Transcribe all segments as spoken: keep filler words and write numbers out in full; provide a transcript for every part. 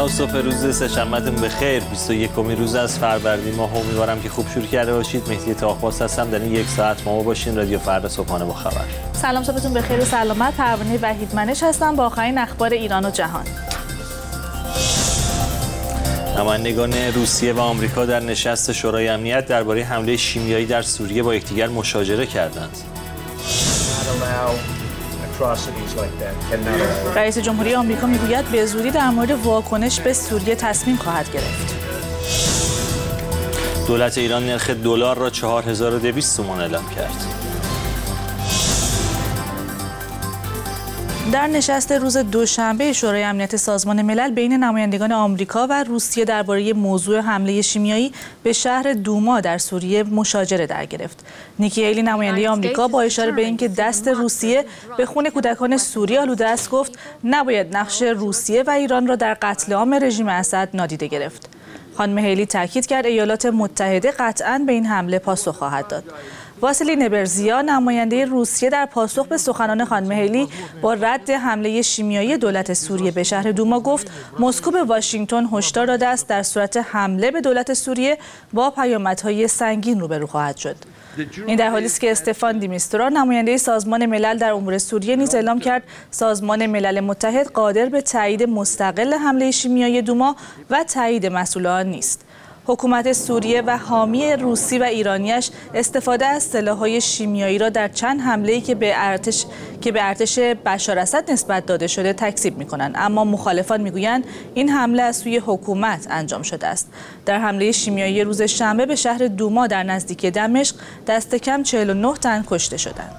با صبح روز سه‌شنبه‌تون بخیر. بیست و یکمین روز از فروردین ماه، امیدوارم که خوب شروع کرده باشید. مهدی طاهرباز هستم. در این یک ساعت ما باشین. رادیو فردا صبحانه با خبر. سلام، صبحتون بخیر و سلامت. پروانه وحیدمنش هستم با آخرین اخبار ایران و جهان. نمایندگان روسیه و آمریکا در نشست شورای امنیت درباره حمله شیمیایی در سوریه با یکدیگر مشاجره کردند. رئیس جمهوری آمریکا میگوید به زودی در مورد واکنش به سوریه تصمیم خواهد گرفت. دولت ایران نرخ دلار را چهار هزار و دویست تومان اعلام کرد. در نشست روز دوشنبه شورای امنیت سازمان ملل بین نمایندگان آمریکا و روسیه درباره موضوع حمله شیمیایی به شهر دوما در سوریه مشاجره در گرفت. نیکی هیلی نماینده آمریکا با اشاره به اینکه دست روسیه به خون کودکان سوریه آلوده است گفت نباید نقش روسیه و ایران را در قتل عام رژیم اسد نادیده گرفت. خانم هیلی تاکید کرد ایالات متحده قطعاً به این حمله پاسخ خواهد داد. واسیلی نبرزیا نماینده روسیه در پاسخ به سخنان خانم هیلی با رد حمله شیمیایی دولت سوریه به شهر دوما گفت مسکو به واشنگتن هشدار داده است در صورت حمله به دولت سوریه با پیامدهای سنگین روبرو خواهد شد. این در حالی است که استفان دیمیسترا نماینده سازمان ملل در امور سوریه نیز اعلام کرد سازمان ملل متحد قادر به تایید مستقل حمله شیمیایی دوما و تایید مسئول آن نیست. حکومت سوریه و حامی روسی و ایرانیش استفاده از سلاح‌های شیمیایی را در چند حمله‌ای که به ارتش که به ارتش بشار اسد نسبت داده شده تکذیب می‌کنند، اما مخالفان می‌گویند این حمله از سوی حکومت انجام شده است. در حمله شیمیایی روز شنبه به شهر دوما در نزدیکی دمشق دست کم چهل و نه تن کشته شدند.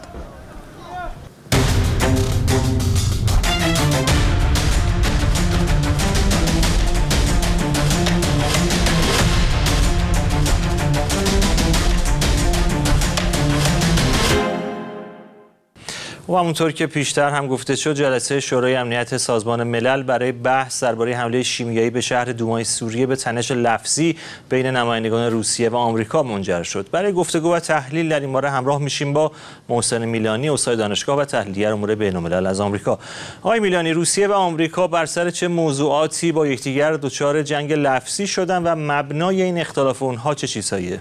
و همونطور که پیشتر هم گفته شد، جلسه شورای امنیت سازمان ملل برای بحث درباره حمله شیمیایی به شهر دومای سوریه به تنش لفظی بین نمایندگان روسیه و آمریکا منجر شد. برای گفتگو و تحلیل در این باره همراه میشیم با محسن میلانی، استاد دانشگاه و تحلیلگر امور بین‌الملل از آمریکا. آقای میلانی، روسیه و آمریکا بر سر چه موضوعاتی با یکدیگر دچار جنگ لفظی شدن و مبنای این اختلاف اونها چه چیزاییه؟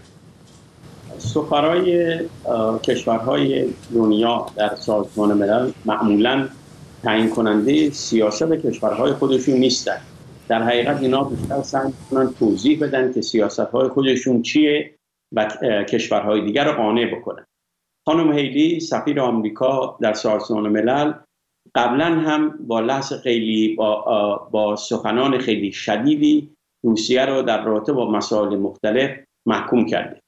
سفرای کشورهای دنیا در سازمان ملل معمولاً تعیین کننده سیاست کشورهای خودشون نیستن. در حقیقت اینا بیشتر سعی می‌کنن توضیح بدن که سیاست‌های خودشون چیه و کشورهای دیگر رو قانع بکنن. خانم هیلی سفیر آمریکا در سازمان ملل قبلا هم با لحظ خیلی با, با سخنان خیلی شدیدی روسیه رو در رابطه با مسائل مختلف محکوم کرده.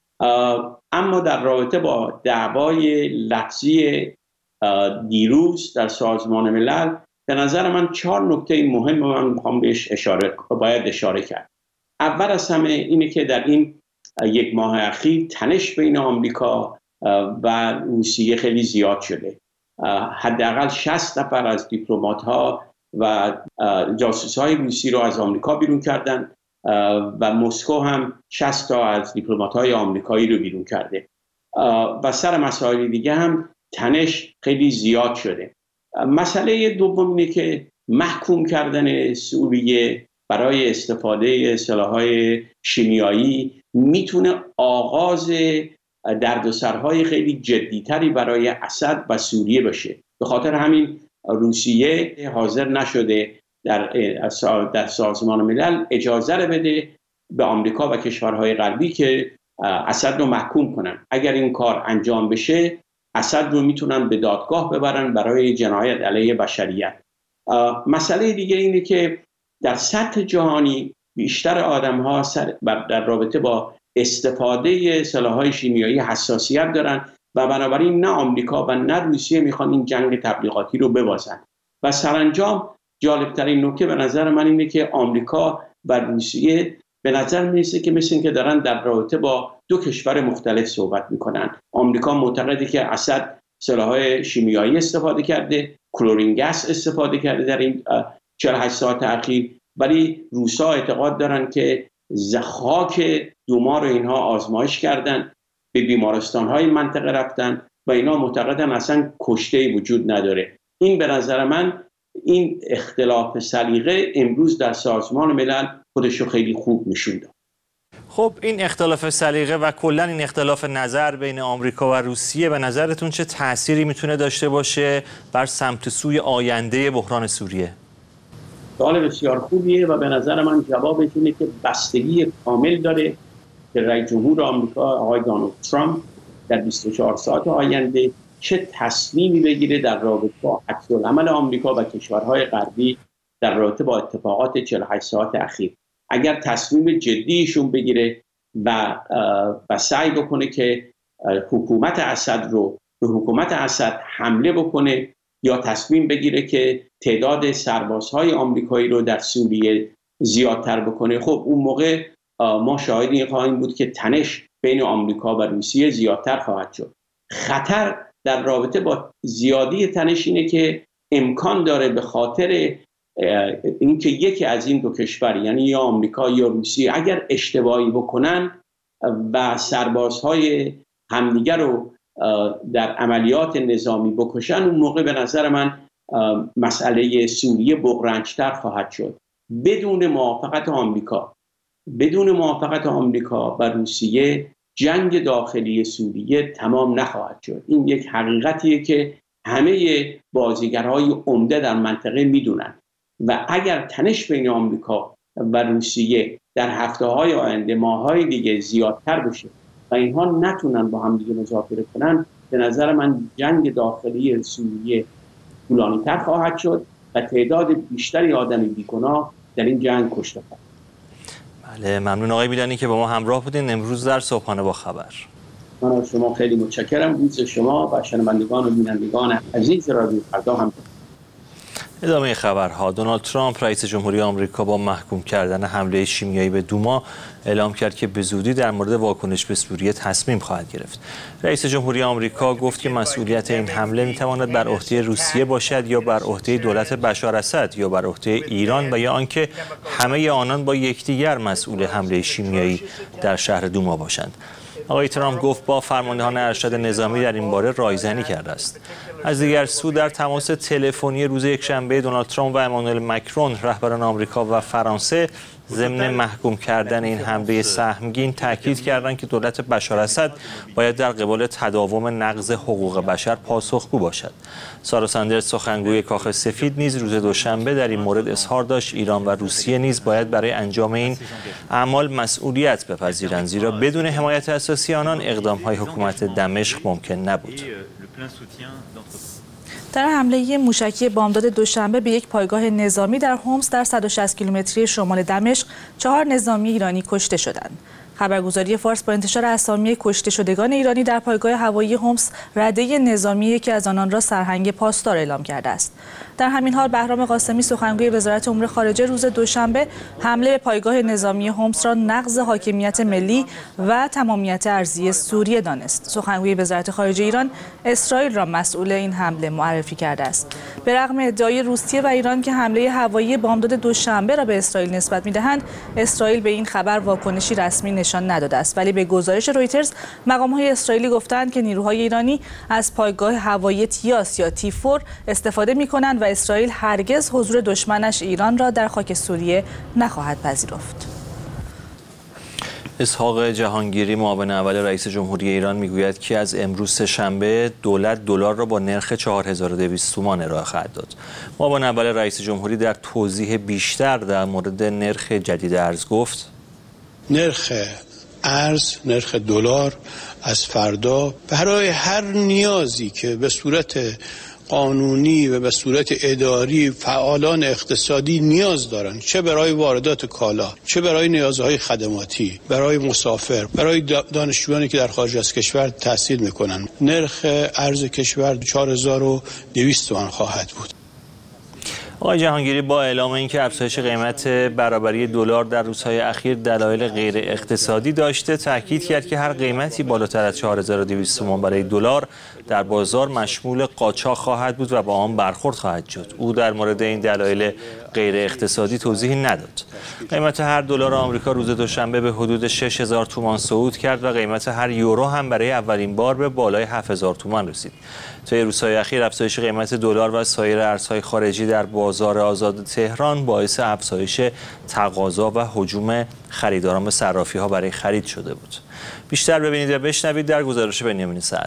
اما در رابطه با دعوای لفظی دیروز در سازمان ملل به نظر من چهار نکته مهم من میخوام بهش اشاره باید اشاره کرد. اول از همه اینه که در این یک ماه اخیر تنش بین آمریکا و روسیه خیلی زیاد شده. حداقل شصت نفر از دیپلمات‌ها و جاسوس‌های روسی رو از آمریکا بیرون کردن و مسکو هم شصت تا از دیپلمات‌های آمریکایی رو بیرون کرده و سر مسائل دیگه هم تنش خیلی زیاد شده. مسئله دوم اینه که محکوم کردن سوریه برای استفاده سلاح‌های شیمیایی میتونه آغاز دردسرهای خیلی جدیتری برای اسد و سوریه باشه. به خاطر همین روسیه حاضر نشده در در سازمان ملل اجازه رو بده به آمریکا و کشورهای غربی که اسد رو محکوم کنن. اگر این کار انجام بشه اسد رو میتونن به دادگاه ببرن برای جنایت علیه بشریت. مسئله دیگه اینه که در سطح جهانی بیشتر آدم‌ها در رابطه با استفاده سلاح‌های شیمیایی حساسیت دارن و بنابراین نه آمریکا و نه روسیه میخوان این جنگ تبلیغاتی رو ببازن. و سرانجام جالبترین نکته به نظر من اینه که آمریکا و روسیه به نظر میرسه که مثل اینکه دارن در رابطه با دو کشور مختلف صحبت میکنن. آمریکا معتقده که اسد سلاح‌های شیمیایی استفاده کرده، کلورین گاز استفاده کرده در این چهل و هشت ساعت اخیر، ولی روسا اعتقاد دارن که خاک دوما رو اینها آزمایش کردن، به بیمارستان‌های منطقه رفتن و اینا معتقدن اصلا کشته‌ای وجود نداره. این به نظر من این اختلاف سلیقه امروز در سازمان ملل خودش رو خیلی خوب نشون داد. خب این اختلاف سلیقه و کلا این اختلاف نظر بین آمریکا و روسیه به نظرتون چه تأثیری میتونه داشته باشه بر سمت سوی آینده بحران سوریه؟ سوال بسیار خوبیه و به نظر من جوابش اینه که بستگی کامل داره که رئیس جمهور آمریکا آقای دونالد ترامپ در بیست و چهار ساعت آینده چه تصمیمی بگیره در رابطه با عکس‌العمل آمریکا و کشورهای غربی در رابطه با اتفاقات چهل و هشت ساعت اخیر. اگر تصمیم جدیشون بگیره و و سعی بکنه که حکومت اسد رو به حکومت اسد حمله بکنه یا تصمیم بگیره که تعداد سربازهای آمریکایی رو در سوریه زیادتر بکنه، خب اون موقع ما شاهد این خواهیم بود که تنش بین آمریکا و روسیه زیادتر خواهد شد. خطر در رابطه با زیادی تنش اینه که امکان داره به خاطر اینکه یکی از این دو کشور یعنی یا آمریکا یا روسیه اگر اشتباهی بکنن و سربازهای همدیگر رو در عملیات نظامی بکشن، اون موقع به نظر من مسئله سوریه بغرنج‌تر خواهد شد. بدون موافقت آمریکا بدون موافقت آمریکا و روسیه جنگ داخلی سوریه تمام نخواهد شد. این یک حقیقتیه که همه بازیگرهای عمده در منطقه میدونن و اگر تنش بین آمریکا و روسیه در هفته‌های آینده، ماه‌های دیگه زیادتر بشه و اینها نتونن با هم دیگه مذاکره کنن، به نظر من جنگ داخلی سوریه طولانی‌تر خواهد شد و تعداد بیشتری آدم بیگناه در این جنگ کشته خواهد. بله، ممنون آقای میلانی که با ما همراه بودین امروز در صبحانه با خبر. من از شما خیلی متشکرم. روز شما و شنوندگان و بینندگان عزیز رادیو فردا هم. ادامه خبرها. دونالد ترامپ رئیس جمهوری آمریکا با محکوم کردن حمله شیمیایی به دوما اعلام کرد که به زودی در مورد واکنش به سوریه تصمیم خواهد گرفت. رئیس جمهوری آمریکا گفت که مسئولیت این حمله میتواند بر عهده روسیه باشد یا بر عهده دولت بشار اسد یا بر عهده ایران و یا آنکه همه آنان با یکدیگر مسئول حمله شیمیایی در شهر دوما باشند. آقای ترامپ گفت با فرماندهان ارشد نظامی در این باره رایزنی کرده است. از دیگر سو در تماس تلفنی روز یکشنبه دونالد ترامپ و امانوئل مکرون رهبران آمریکا و فرانسه ضمن محکوم کردن این حمله سهمگین تاکید کردند که دولت بشار اسد باید در قبال تداوم نقض حقوق بشر پاسخگو باشد. سارا ساندرز سخنگوی کاخ سفید نیز روز دوشنبه در این مورد اظهار داشت ایران و روسیه نیز باید برای انجام این اعمال مسئولیت بپذیرند، زیرا بدون حمایت اساسی آنان اقدام‌های حکومت دمشق ممکن نبود. در حمله موشکی بامداد دوشنبه به یک پایگاه نظامی در حمص در صد و شصت کیلومتری شمال دمشق، چهار نظامی ایرانی کشته شدند. خبرگزاری فارس با انتشار اسامی کشته شدگان ایرانی در پایگاه هوایی حمص رده نظامی که از آنان را سرهنگ پاسدار اعلام کرده است. در همین حال بهرام قاسمی سخنگوی وزارت امور خارجه روز دوشنبه حمله به پایگاه نظامی حمص را نقض حاکمیت ملی و تمامیت ارضی سوریه دانست. سخنگوی وزارت خارجه ایران اسرائیل را مسئول این حمله معرفی کرده است. به رغم ادعای روسیه و ایران که حمله هوایی بامداد دوشنبه را به اسرائیل نسبت می‌دهند، اسرائیل به این خبر واکنشی رسمی نشان نداده است، ولی به گزارش رویترز مقام‌های اسرائیلی گفتند که نیروهای ایرانی از پایگاه هوایی تیاس یا تی فور استفاده می‌کنند و اسرائیل هرگز حضور دشمنش ایران را در خاک سوریه نخواهد پذیرفت. اسحاق جهانگیری معاون اول رئیس جمهوری ایران میگوید که از امروز سه‌شنبه دولت دلار را با نرخ چهار هزار و دویست تومان ارائه خواهد داد. معاون اول رئیس جمهوری در توضیح بیشتر در مورد نرخ جدید ارز گفت: نرخ ارز، نرخ دلار از فردا برای هر نیازی که به صورت قانونی و به صورت اداری فعالان اقتصادی نیاز دارند، چه برای واردات کالا، چه برای نیازهای خدماتی، برای مسافر، برای دانشجویانی که در خارج از کشور تحصیل میکنند، نرخ ارز کشور چهار هزار و دویست تومان خواهد بود. آقای جهانگیری با اعلام اینکه افزایش قیمت برابری دلار در روزهای اخیر دلایل غیر اقتصادی داشته، تاکید کرد که هر قیمتی بالاتر از چهار هزار و دویست تومان برای دلار در بازار مشمول قاچاق خواهد بود و با آن برخورد خواهد شد. او در مورد این دلایل غیر اقتصادی توضیحی نداد. قیمت هر دلار آمریکا روز دوشنبه به حدود شش هزار تومان صعود کرد و قیمت هر یورو هم برای اولین بار به بالای هفت هزار تومان رسید. طی روزهای اخیر افزایش قیمت دلار و سایر ارزهای خارجی در بازار آزاد تهران باعث افزایش تقاضا و هجوم خریداران به صرافی‌ها برای خرید شده بود. بیشتر ببینید و بشنوید در گزارش بنیامین صدر.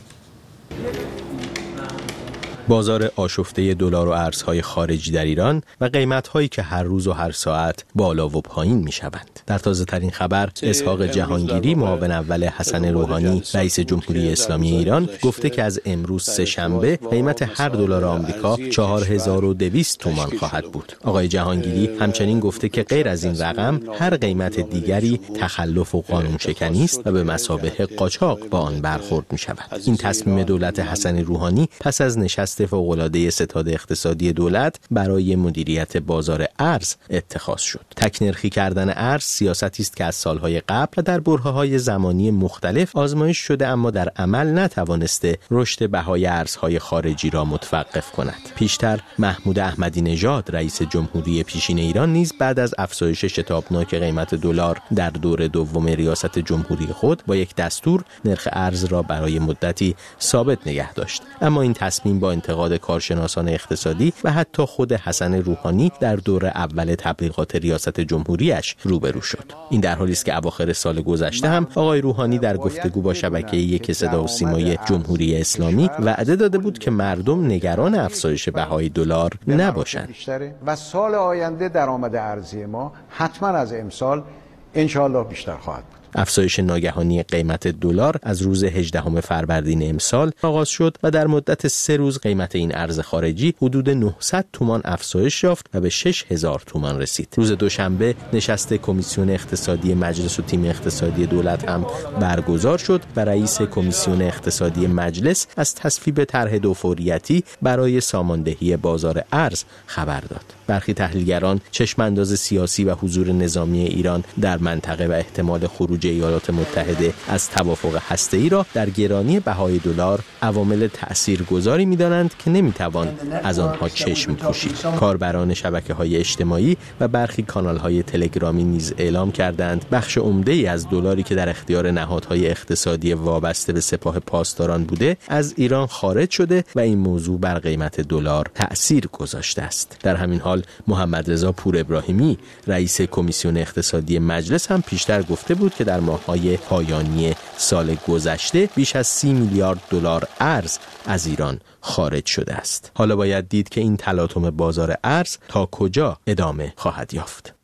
بازار آشفته دلار و ارزهای خارجی در ایران و قیمت‌هایی که هر روز و هر ساعت بالا و پایین می‌شوند. در تازه‌ترین خبر، اسحاق جهانگیری، معاون اول حسن روحانی، رئیس جمهوری اسلامی ایران، گفته که از امروز سه‌شنبه قیمت هر دلار آمریکا چهار هزار و دویست تومان خواهد بود. آقای جهانگیری همچنین گفته که غیر از این رقم هر قیمت دیگری تخلف و قانون شکنی است و به مثابه قاچاق با آن برخورد می‌شود. این تصمیم دولت حسن روحانی پس از نشست فوق‌العاده ستاد اقتصادی دولت برای مدیریت بازار ارز اتخاذ شد. تک‌نرخی کردن ارز سیاستی است که از سالهای قبل و در برهه‌های زمانی مختلف آزمایش شده اما در عمل نتوانسته رشد بهای ارزهای خارجی را متوقف کند. پیشتر محمود احمدی نژاد رئیس جمهوری پیشین ایران نیز بعد از افزایش شتابناک قیمت دلار در دور دوم ریاست جمهوری خود با یک دستور نرخ ارز را برای مدتی ثابت نگه داشت. اما این تصمیم با انتقاد کارشناسان اقتصادی و حتی خود حسن روحانی در دور اول تبلیغات ریاست جمهوریش روبرو شد. این در حالی است که اواخر سال گذشته هم آقای روحانی در گفتگو با شبکه یک صدا و سیمای جمهوری اسلامی وعده داده بود که مردم نگران افزایش بهای دلار نباشند و سال آینده درآمد ارزی ما حتما از امسال انشاءالله بیشتر خواهد بود. افزایش ناگهانی قیمت دلار از روز هجدهم فروردین امسال آغاز شد و در مدت سه روز قیمت این ارز خارجی حدود نهصد تومان افزایش یافت و به شش هزار تومان رسید. روز دوشنبه نشست کمیسیون اقتصادی مجلس و تیم اقتصادی دولت هم برگزار شد و رئیس کمیسیون اقتصادی مجلس از تصویب طرح دوفوریتی برای ساماندهی بازار ارز خبر داد. برخی تحلیلگران چشم انداز سیاسی و حضور نظامی ایران در منطقه و احتمال خروج ایالات متحده از توافق هسته‌ای را در گرانی بهای دلار عوامل تأثیرگذاری می‌دانند که نمی‌توان از آنها چشم پوشید. کاربران شبکه‌های اجتماعی و برخی کانال‌های تلگرامی نیز اعلام کردند بخش عمده‌ای از دلاری که در اختیار نهادهای اقتصادی وابسته به سپاه پاسداران بوده از ایران خارج شده و این موضوع بر قیمت دلار تأثیر گذاشته است. در همین حال محمد رضا پور ابراهیمی رئیس کمیسیون اقتصادی مجلس هم پیشتر گفته بود که در ماه‌های پایانی سال گذشته بیش از سی میلیارد دلار ارز از ایران خارج شده است. حالا باید دید که این تلاطم بازار ارز تا کجا ادامه خواهد یافت.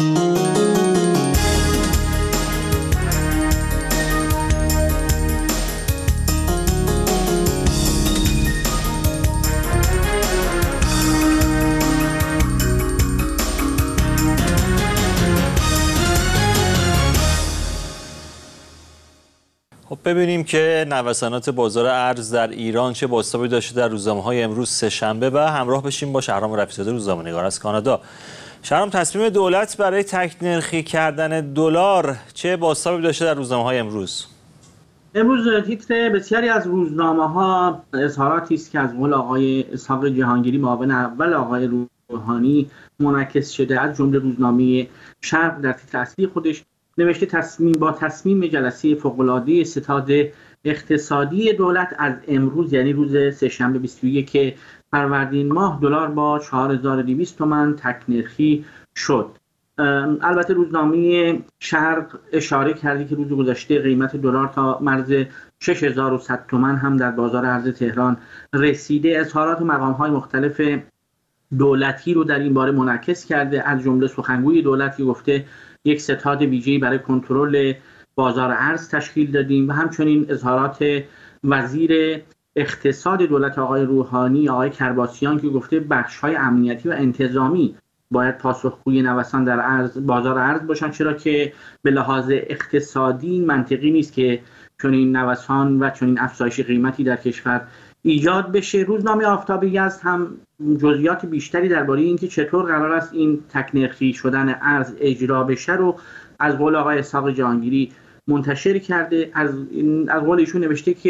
خب ببینیم که نوسانات بازار ارز در ایران چه بازتابی داشته در روزنامه‌های امروز سه‌شنبه و همراه بشیم با شهرام رفیع‌زاده روزنامه‌نگار از کانادا. شهرام، تصمیم دولت برای تک‌نرخی کردن دلار چه بازتابی داشته در روزنامه‌های امروز؟ امروز تیتر بسیاری از روزنامه‌ها اظهاراتی است که از قول آقای اسحاق جهانگیری معاون اول آقای روحانی منعکس شده، از جمله روزنامه شرق در تیتر اصلی خودش نوشته تصمیم با تصمیم جلسه فوق‌العاده ستاد اقتصادی دولت از امروز یعنی روز سه‌شنبه بیست و یک فروردین ماه دلار با چهار هزار و دویست تومان تک‌نرخی شد. البته روزنامه شرق اشاره کرده که روز گذشته قیمت دلار تا مرز شش هزار و صد تومان هم در بازار ارز تهران رسیده. اظهارات مقام‌های مختلف دولتی رو در این باره منعکس کرده، از جمله سخنگوی دولتی گفته یک ستاد ویژه‌ای برای کنترل بازار ارز تشکیل دادیم و همچنین اظهارات وزیر اقتصاد دولت آقای روحانی آقای کرباسیان که گفته بخش‌های امنیتی و انتظامی باید پاسخگوی نوسان در ارز بازار ارز باشند، چرا که به لحاظ اقتصادی منطقی نیست که چنین نوسان و چنین افزایش قیمتی در کشور ایجاد بشه. روزنامه آفتاب یزد هم جزئیات بیشتری درباره اینکه چطور قرار است این تک‌نرخی شدن ارز اجرا بشه رو از قول آقای اسحاق جهانگیری منتشر کرده. از از قول ایشون نوشته که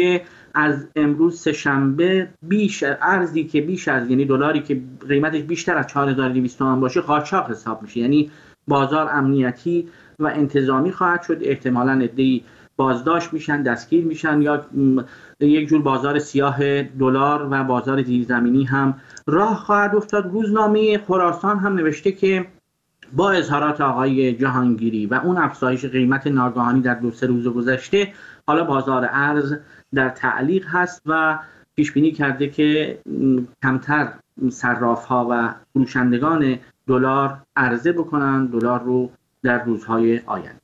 از امروز سه‌شنبه بیش ارزی که بیش از یعنی دلاری که قیمتش بیشتر از چهار هزار و دویست تومان باشه قاچاق حساب میشه. یعنی بازار امنیتی و انتظامی خواهد شد. احتمالاً عده‌ای بازداشت میشن، دستگیر میشن، یا یک جور بازار سیاه دلار و بازار زیرزمینی هم راه خواهد افتاد. روزنامه خراسان هم نوشته که با اظهارات آقای جهانگیری و اون افزایش قیمت ناگهانی در دو سه روز گذشته، حالا بازار ارز در تعلیق هست و پیش بینی کرده که کمتر صراف‌ها و فروشندگان دلار عرضه بکنن دلار رو در روزهای آینده.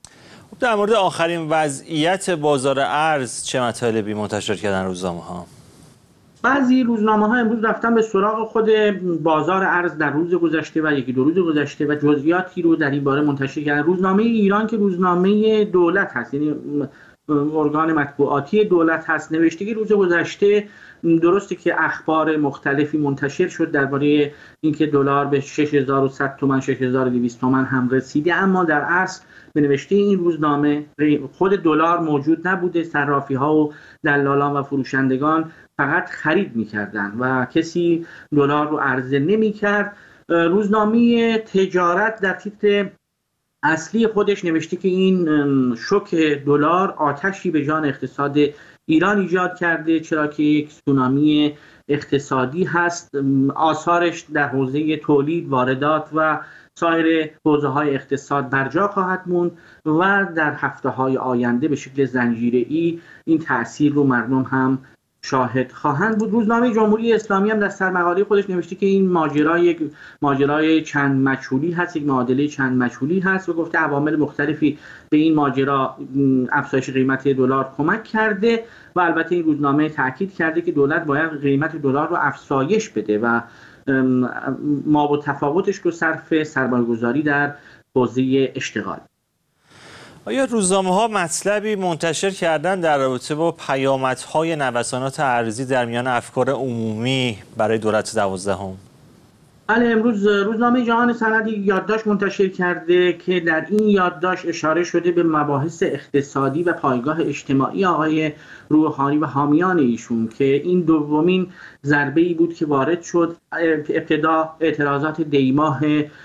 در مورد آخرین وضعیت بازار ارز چه مطالبی منتشر کردن روزنامه‌ها؟ بعضی روزنامه‌ها امروز رفتن به سراغ خود بازار ارز در روز گذشته و یکی دو روز گذشته و جزئیاتی رو در این باره منتشر کردن. روزنامه ایران که روزنامه دولت هست، یعنی ارگان مطبوعاتی دولت هست، نوشته که روز گذشته درسته که اخبار مختلفی منتشر شد درباره اینکه دلار به شش هزار و صد تومان شش هزار و دویست تومان هم رسیده، اما در اصل به نوشته این روزنامه خود دلار موجود نبوده. صرافی‌ها و دلالان و فروشندگان فقط خرید می‌کردند و کسی دلار رو عرضه نمی‌کرد. روزنامه تجارت در تیتر اصلی خودش نوشته که این شوک دلار آتشی به جان اقتصاد ایران ایجاد کرده، چرا که یک تسونامی اقتصادی هست. آثارش در حوزه تولید، واردات و سایر حوزه‌های اقتصاد برجا خواهد موند و در هفته‌های آینده به شکل زنجیره‌ای این تأثیر رو مردم هم شاهد خواهند بود. روزنامه جمهوری اسلامی هم در سرمقاله خودش نوشته که این ماجرا یک ماجرای چند مجهولی هست، یک معادله چند مجهولی هست و گفته عوامل مختلفی به این ماجرا افزایش قیمت دلار کمک کرده و البته این روزنامه تاکید کرده که دولت باید قیمت دلار رو افزایش بده و ما با تفاوتش رو صرف سرمایه‌گذاری در حوزه اشتغال. آیا روزنامه‌ها مطلبی منتشر کردن در رابطه با پیامدهای نوسانات ارزی در میان افکار عمومی برای دولت دوازدهم؟ بله، امروز روزنامه جهان سند یادداشت منتشر کرده که در این یادداشت اشاره شده به مباحث اقتصادی و پایگاه اجتماعی آقای روحانی و حامیان ایشون که این دومین ضربه‌ای بود که وارد شد. ابتدا اعتراضات دیماه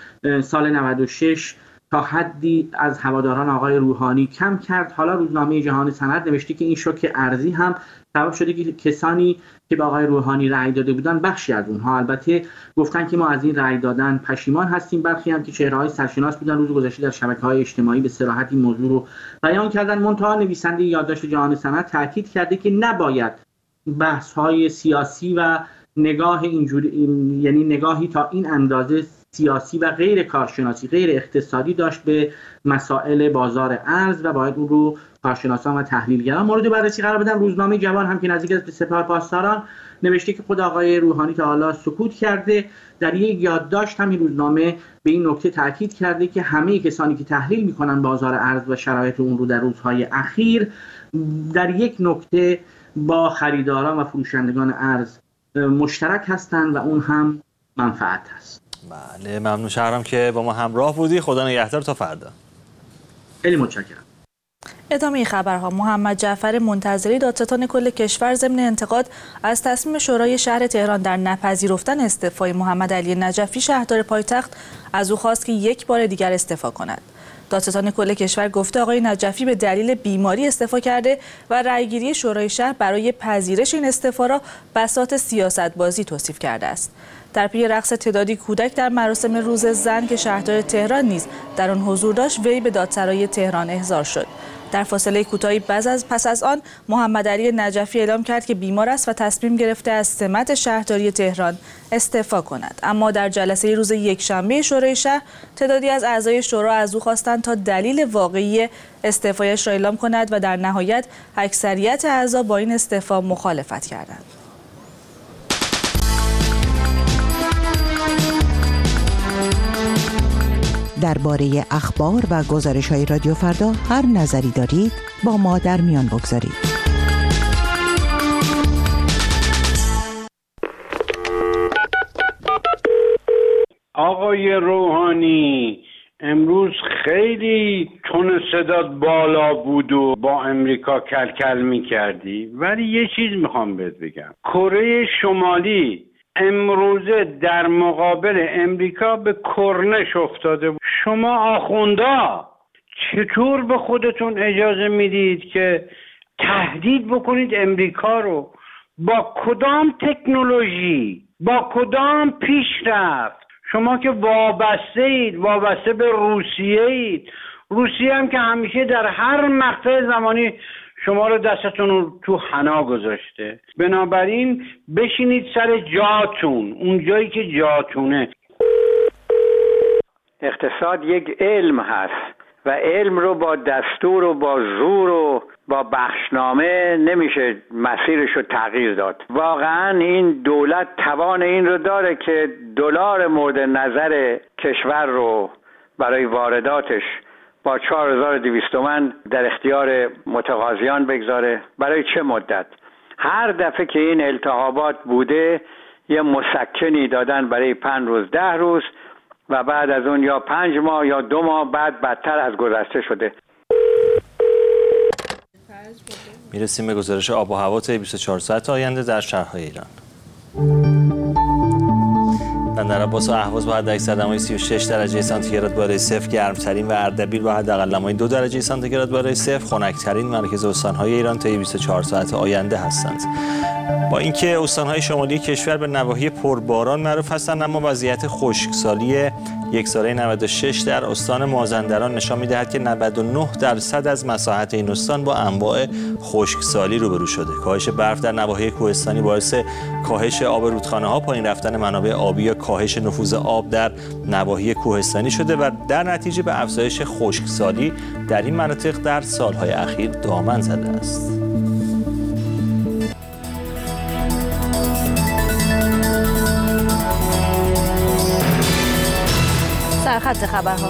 سال نود و شش تا حدی از هواداران آقای روحانی کم کرد. حالا روزنامه جهان سند نوشته که این شوک ارزی هم سبب شده که کسانی که به آقای روحانی رأی داده بودن، بخشی از اونها البته گفتن که ما از این رأی دادن پشیمان هستیم. برخی هم که چهره‌های سرشناس بودن روز گذشته در شبکه‌های اجتماعی به صراحت این موضوع رو بیان کردن. منتها نویسنده یادداشت جهان سند تاکید کرده که نباید بحث‌های سیاسی و نگاه اینجوری این، یعنی نگاهی تا این اندازه سیاسی و غیر کارشناسی، غیر اقتصادی داشت به مسائل بازار ارز و باید اون رو کارشناسان و تحلیلگران مورد بررسی قرار بدن. روزنامه جوان هم که نزدیک است به سپاه پاسداران نوشته که خود آقای روحانی تا حالا سکوت کرده. در یک یادداشت هم این روزنامه به این نکته تاکید کرده که همه کسانی که تحلیل میکنن بازار ارز و شرایط اون رو در روزهای اخیر در یک نکته با خریداران و فروشندگان ارز مشترک هستند و اون هم منفعت هست. بله، ممنون شهرام که با ما همراه بودی. خدا نگهدار تا فردا. خیلی متشکرم. ادامه خبرها. محمد جعفر منتظری دادستان کل کشور ضمن انتقاد از تصمیم شورای شهر تهران در نپذیرفتن استعفای محمد علی نجفی شهردار پایتخت از او خواست که یک بار دیگر استعفا کند. دادستان کل کشور گفته آقای نجفی به دلیل بیماری استعفا کرده و رأیگیری شورای شهر برای پذیرش این استعفا را بساط سیاست‌بازی توصیف کرده است. در پی رقص تعدادی کودک در مراسم روز زن که شهردار تهران نیز در آن حضور داشت، وی به دادسرای تهران احضار شد. در فاصله کوتاهی پس از پس از آن محمد علی نجفی اعلام کرد که بیمار است و تصمیم گرفته از سمت شهرداری تهران استعفا کند. اما در جلسه روز یکشنبه شورای شهر تعدادی از اعضای شورا از او خواستند تا دلیل واقعی استعفایش را اعلام کند و در نهایت اکثریت اعضا با این استعفا مخالفت کردند. درباره اخبار و گزارش‌های رادیو فردا هر نظری دارید با ما در میان بگذارید. آقای روحانی، امروز خیلی تون صدات بالا بود و با امریکا کل کل میکردی، ولی یه چیز میخوام بهت بگم. کره شمالی امروزه در مقابل امریکا به کرنش افتاده بود. شما آخوندا چطور به خودتون اجازه میدید که تهدید بکنید امریکا رو؟ با کدام تکنولوژی، با کدام پیشرفت؟ شما که وابسته اید، وابسته به روسیه اید. روسیه هم که همیشه در هر مقطع زمانی شما رو دستتون رو تو حنا گذاشته. بنابراین بشینید سر جاتون، اون جایی که جاتونه. اقتصاد یک علم هست و علم رو با دستور و با زور و با بخشنامه نمیشه مسیرش رو تغییر داد. واقعا این دولت توان این رو داره که دلار مورد نظر کشور رو برای وارداتش با چهار هزار و دویست تومان در اختیار متقاضیان بگذاره. برای چه مدت؟ هر دفعه که این التهابات بوده یه مسکنی دادن برای پنج روز ده روز و بعد از اون یا پنج ماه یا دو ماه بعد بدتر از گذشته شده. میرسیم به گزارش آب و هوا طی بیست و چهار ساعت آینده در شهرهای ایران. بندرعباس و اهواز با حداکثر دمای سی و شش درجه سانتیگراد بالای صفر گرمترین و اردبیل با حداقل دمای دو درجه سانتیگراد بالای صفر خنک‌ترین مرکز استان‌های ایران طی بیست و چهار ساعت آینده هستند. با اینکه استان‌های شمالی کشور به نواحی پرباران معروف هستند، اما وضعیت خشکسالی یکسره نود و شش در استان مازندران نشان می‌دهد که نود و نه درصد از مساحت این استان با انواع خشکسالی روبرو شده. کاهش برف در نواحی کوهستانی باعث کاهش آب رودخانه‌ها، پایین رفتن منابع آبی یا کاهش نفوذ آب در نواحی کوهستانی شده و در نتیجه به افزایش خشکسالی در این مناطق در سال‌های اخیر دامن زده است. سرخط خبرها.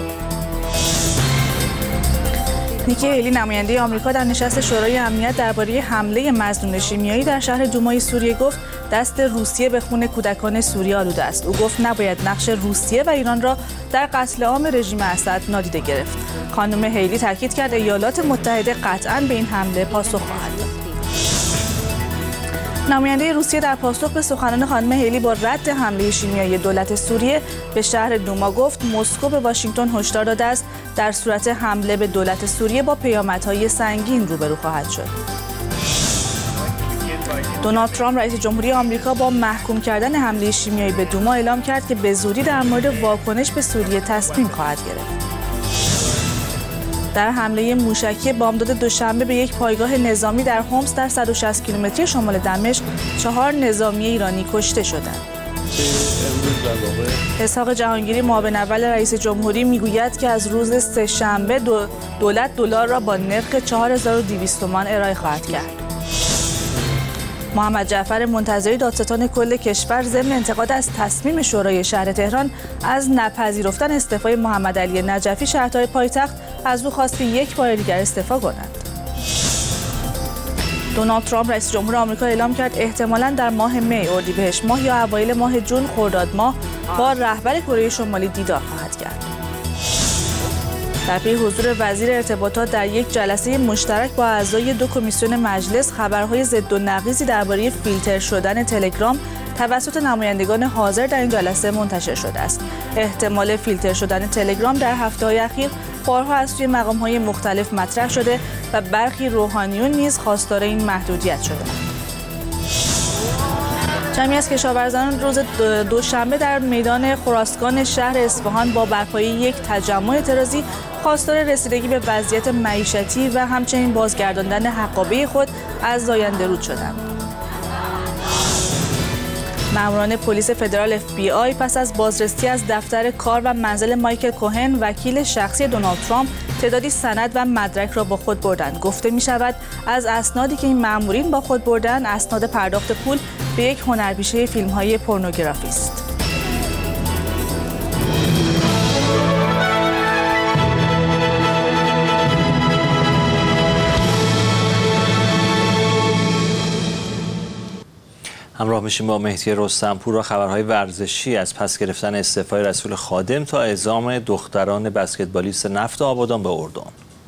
نیکی هیلی نماینده آمریکا در نشست شورای امنیت درباره حمله مظنون شیمیایی در شهر دومای سوریه گفت دست روسیه به خون کودکان سوریه آلوده است. او گفت نباید نقش روسیه و ایران را در قتل عام رژیم اسد نادیده گرفت. خانم هیلی تاکید کرد ایالات متحده قطعاً به این حمله پاسخ خواهد داد. نماینده روسیه در پاسخ به سخنان خانم هیلی با رد حمله شیمیایی دولت سوریه به شهر دوما گفت مسکو به واشنگتن هشدار داده است در صورت حمله به دولت سوریه با پیامدهای سنگین روبرو خواهد شد. دونالد ترامپ رئیس جمهوری آمریکا با محکوم کردن حمله شیمیایی به دوما اعلام کرد که به زودی در مورد واکنش به سوریه تصمیم خواهد گرفت. در حمله موشکی بامداد دوشنبه به یک پایگاه نظامی در هومس در صد و شصت کیلومتری شمال دمشق چهار نظامی ایرانی کشته شدند. اسحاق جهانگیری معاون اول رئیس جمهوری میگوید که از روز سه‌شنبه دولت دلار را با نرخ چهار هزار و دویست تومان ارائه خواهد کرد. محمد جعفر منتظری دادستان کل کشور ضمن انتقاد از تصمیم شورای شهر تهران از نپذیرفتن استعفای محمد علی نجفی شهردار پایتخت از او خواست که یک بار دیگر استعفا کند. دونالد ترامپ رئیس جمهور آمریکا اعلام کرد احتمالاً در ماه می، اردیبهشت ماه یا اوایل ماه جون خرداد ماه با رهبر کره شمالی دیدار خواهد کرد. در پی حضور وزیر ارتباطات در یک جلسه مشترک با اعضای دو کمیسیون مجلس، خبرهای ضد و نقیضی درباره فیلتر شدن تلگرام توسط نمایندگان حاضر در این جلسه منتشر شده است. احتمال فیلتر شدن تلگرام در هفته‌های اخیر بارها از سوی مقام‌های مختلف مطرح شده و برخی روحانیون نیز خواستار این محدودیت شدند. جمعی از کشاورزان روز دوشنبه در میدان خراسگان شهر اصفهان با برپایی یک تجمع اعتراضی خواستار رسیدگی به وضعیت معیشتی و همچنین بازگرداندن حقابه خود از زاینده رود شدند. ماموران پلیس فدرال اف بی آی پس از بازرسی از دفتر کار و منزل مایکل کوهن وکیل شخصی دونالد ترامپ تعدادی سند و مدرک را با خود بردند. گفته می شود از اسنادی که این مامورین با خود بردند اسناد پرداخت پول به یک هنرپیشه فیلم‌های پورنوگرافی است. همراه میشیم با مهدی رستمپور و خبرهای ورزشی از پس گرفتن استعفای رسول خادم تا اعزام دختران بسکتبالیست نفت آبادان به اردن.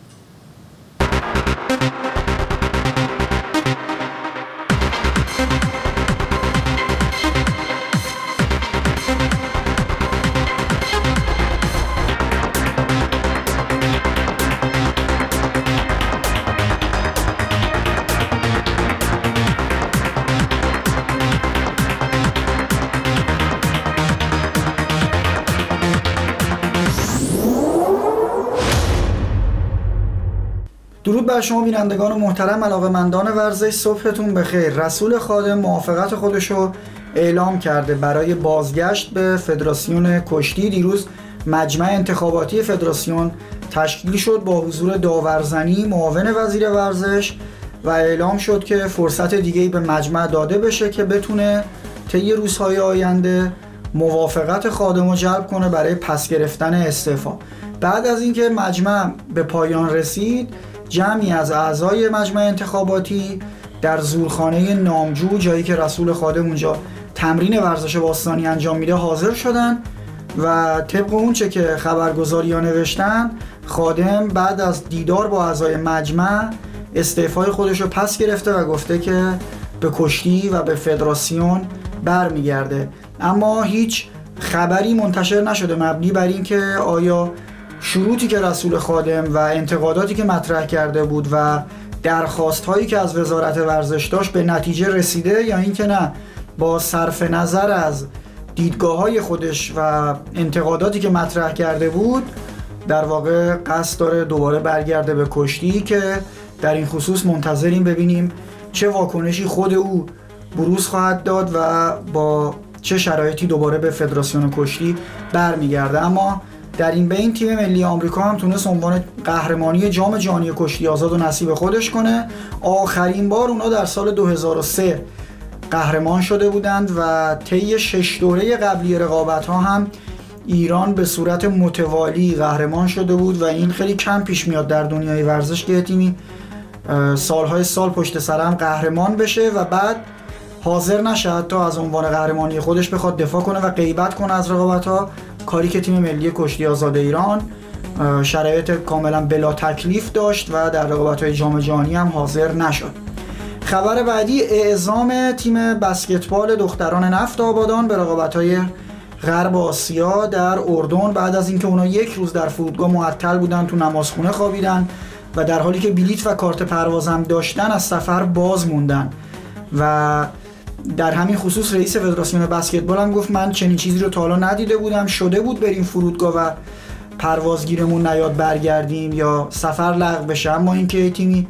درود بر شما بینندگان محترم، علاقه‌مندان ورزش، صبحتون بخیر. رسول خادم موافقت خودشو اعلام کرده برای بازگشت به فدراسیون کشتی. دیروز مجمع انتخاباتی فدراسیون تشکیل شد با حضور داورزنی، معاون وزیر ورزش و اعلام شد که فرصت دیگه‌ای به مجمع داده بشه که بتونه طی روزهای آینده موافقت خادم رو جلب کنه برای پس گرفتن استعفا. بعد از اینکه مجمع به پایان رسید، جمعی از اعضای مجمع انتخاباتی در زورخانه نامجو، جایی که رسول خادم اونجا تمرین ورزش باستانی انجام میده، حاضر شدن و طبق اونچه که خبرگزاری‌ها نوشتن، خادم بعد از دیدار با اعضای مجمع استعفای خودش رو پس گرفته و گفته که به کشتی و به فدراسیون برمیگرده. اما هیچ خبری منتشر نشده مبنی بر این که آیا شروطی که رسول خادم و انتقاداتی که مطرح کرده بود و درخواست هایی که از وزارت ورزش داشت به نتیجه رسیده یا اینکه نه، با صرف نظر از دیدگاه های خودش و انتقاداتی که مطرح کرده بود در واقع قصد داره دوباره برگرده به کشتی، که در این خصوص منتظریم ببینیم چه واکنشی خود او بروز خواهد داد و با چه شرایطی دوباره به فدراسیون کشتی برمیگرده. اما در این بین تیم ملی آمریکا هم تونست عنوان قهرمانی جام جهانی کشتی آزاد و نصیب خودش کنه. آخرین بار اونا در سال دو هزار و سه قهرمان شده بودند و طی شش دوره قبلی رقابت ها هم ایران به صورت متوالی قهرمان شده بود و این خیلی کم پیش میاد در دنیای ورزش که تیمی سالهای سال پشت سر هم قهرمان بشه و بعد حاضر نشه حتی از عنوان قهرمانی خودش بخواد دفاع کنه و غیبت کنه از رقابت‌ها، کاری که تیم ملی کشتی آزاد ایران شرایط کاملا بلا تکلیف داشت و در رقابت‌های جام جهانی هم حاضر نشد. خبر بعدی اعزام تیم بسکتبال دختران نفت آبادان به رقابت‌های غرب آسیا در اردن بعد از اینکه اونا یک روز در فرودگاه معطل بودن، تو نمازخونه خوابیدن و در حالی که بلیط و کارت پرواز هم داشتن از سفر باز موندن. و در همین خصوص رئیس فدراسیون بسکتبال هم گفت من چنین چیزی رو تا حالا ندیده بودم، شده بود بریم فرودگاه و پروازگیرمون نیاد برگردیم یا سفر لغو بشه، اما اینکه تیمی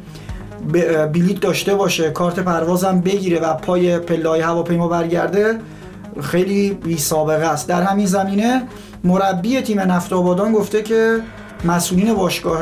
بلیط داشته باشه، کارت پروازم بگیره و پای پله‌های هواپیما برگرده خیلی بی سابقه است. در همین زمینه مربی تیم نفت آبادان گفته که مسئولین باشگاه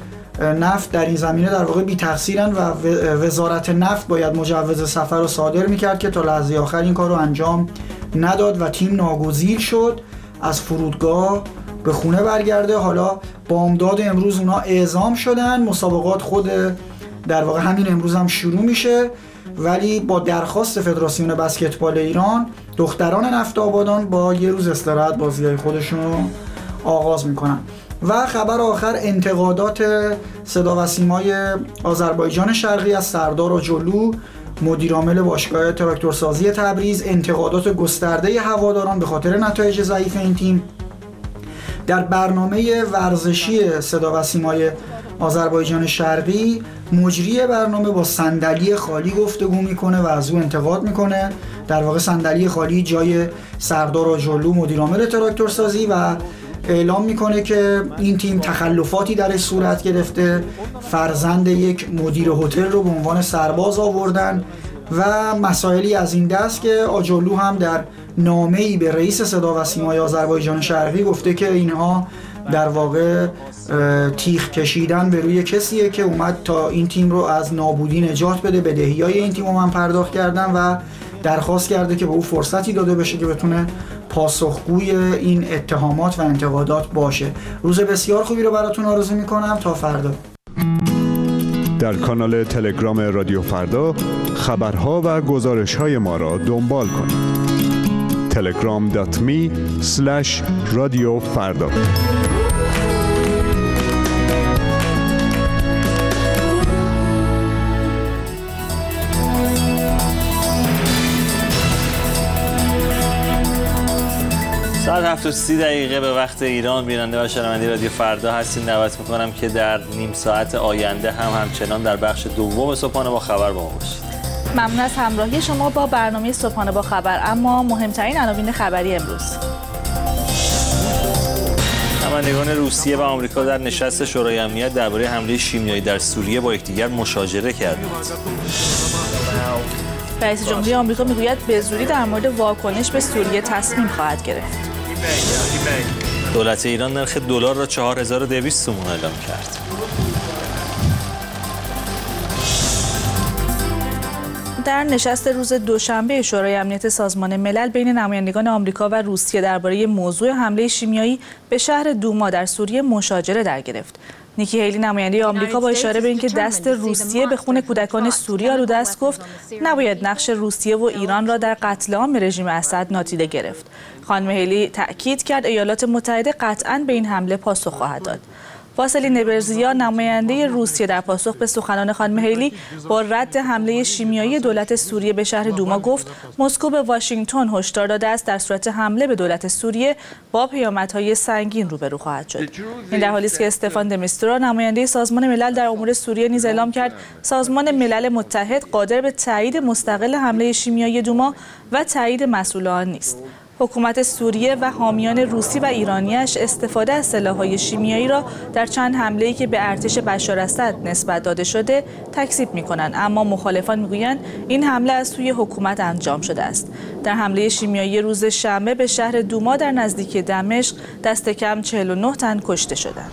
نفت در این زمینه در واقع بی تقصیرن و وزارت نفت باید مجوز سفر رو صادر میکرد که تا لحظه آخر این کار رو انجام نداد و تیم ناگزیر شد از فرودگاه به خونه برگرده. حالا بامداد امروز اونا اعزام شدن، مسابقات خود در واقع همین امروز هم شروع میشه، ولی با درخواست فدراسیون بسکتبال ایران دختران نفت آبادان با یه روز استراحت بازی‌های خودشون رو آغاز میکنن. و خبر آخر انتقادات صدا و سیمای آذربایجان شرقی از سردار آجلو، مدیرعامل باشگاه تراکتورسازی تبریز، انتقادات گسترده هواداران به خاطر نتایج ضعیف این تیم. در برنامه ورزشی صدا و سیمای آذربایجان شرقی مجری برنامه با صندلی خالی گفتگو میکنه و از او انتقاد میکنه. در واقع صندلی خالی جای سردار آجلو مدیرعامل تراکتورسازی و اعلام میکنه که این تیم تخلفاتی درش صورت گرفته، فرزند یک مدیر هتل رو به عنوان سرباز آوردن و مسائلی از این دست که آجلو هم در نامه‌ای به رئیس صدا و سیمای آذربایجان شرقی گفته که اینها در واقع تیغ کشیدن به روی کسیه که اومد تا این تیم رو از نابودی نجات بده، بدهی‌های این تیم رو من پرداخت کردن و درخواست کرده که به او فرصتی داده بشه که بتونه پاسخگوی این اتهامات و انتقادات باشه. روز بسیار خوبی رو براتون آرزو میکنم. تا فردا. در کانال تلگرام رادیو فردا خبرها و گزارش‌های ما را دنبال کنید. تلگرام دات می اسلش رادیو فردا. ساعت هفت و سی دقیقه به وقت ایران بیننده و شنونده رادیو فردا هستین. دعوت میکنم که در نیم ساعت آینده هم همچنان در بخش دوم صبحانه با خبر با ما باشید. ممنون از همراهی شما با برنامه صبحانه با خبر. اما مهمترین عناوین خبری امروز. نمایندگان روسیه و آمریکا در نشست شورای امنیت درباره حمله شیمیایی در سوریه با یکدیگر مشاجره کردند. رئیس جمهوری آمریکا میگوید به زودی در مورد واکنش به سوریه تصمیم خواهد گرفت. دولت ایران نرخ دلار را چهار هزار و دویست تومان اعلام کرد. در نشست روز دوشنبه شورای امنیت سازمان ملل بین نمایندگان آمریکا و روسیه درباره موضوع حمله شیمیایی به شهر دوما در سوریه مشاجره در گرفت. نیکی هیلی نماینده آمریکا با اشاره به اینکه دست روسیه به خون کودکان سوریه آلوده است گفت نباید نقش روسیه و ایران را در قتل عام رژیم اسد نادیده گرفت. خانم هیلی تأکید کرد ایالات متحده قطعاً به این حمله پاسخ خواهد داد. واسلی نبرزیا نماینده روسیه در پاسخ به سخنان خانم هیلی با رد حمله شیمیایی دولت سوریه به شهر دوما گفت مسکو به واشنگتن هشدار داده است در صورت حمله به دولت سوریه با پیامدهای سنگین روبرو خواهد شد. این در حالی است که استفان د میستورا نماینده سازمان ملل در امور سوریه نیز اعلام کرد سازمان ملل متحد قادر به تایید مستقل حمله شیمیایی دوما و تایید مسئول آن نیست. حکومت سوریه و حامیان روسی و ایرانیش استفاده از سلاح‌های شیمیایی را در چند حمله‌ای که به ارتش بشار اسد نسبت داده شده تکذیب می‌کنند، اما مخالفان می‌گویند این حمله از سوی حکومت انجام شده است. در حمله شیمیایی روز شنبه به شهر دوما در نزدیکی دمشق دست کم چهل و نه تن کشته شدند.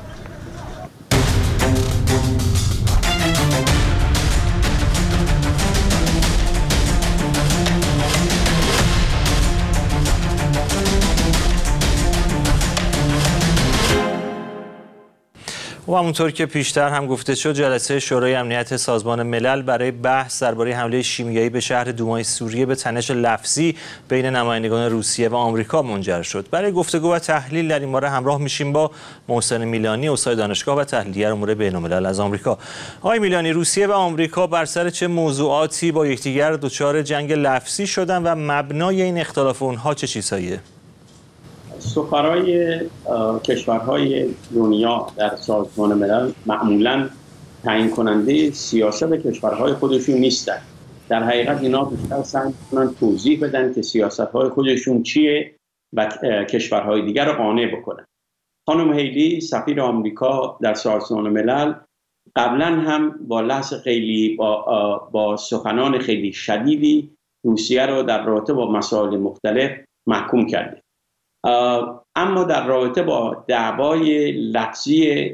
و همونطور که پیشتر هم گفته شد جلسه شورای امنیت سازمان ملل برای بحث درباره حمله شیمیایی به شهر دومای سوریه به تنش لفظی بین نمایندگان روسیه و آمریکا منجر شد. برای گفتگو و تحلیل در این باره همراه میشیم با محسن میلانی، استاد دانشگاه و تحلیلگر امور بین‌الملل از آمریکا. آقای میلانی، روسیه و آمریکا بر سر چه موضوعاتی با یکدیگر دچار جنگ لفظی شدن و مبنای این اختلاف اونها چه چیزاییه؟ سفرای کشورهای دنیا در سازمان ملل معمولاً تعیین کننده سیاست کشورهای خودشون نیستند. در حقیقت اینا بیشتر سعی می‌کنن توضیح بدن که سیاست‌های خودشون چیه و کشورهای دیگر رو قانع بکنن. خانم هیلی سفیر آمریکا در سازمان ملل قبلا هم با لحظ خیلی با, با سخنان خیلی شدیدی روسیه رو در رابطه با مسائل مختلف محکوم کرده. اما در رابطه با دعوای لفظی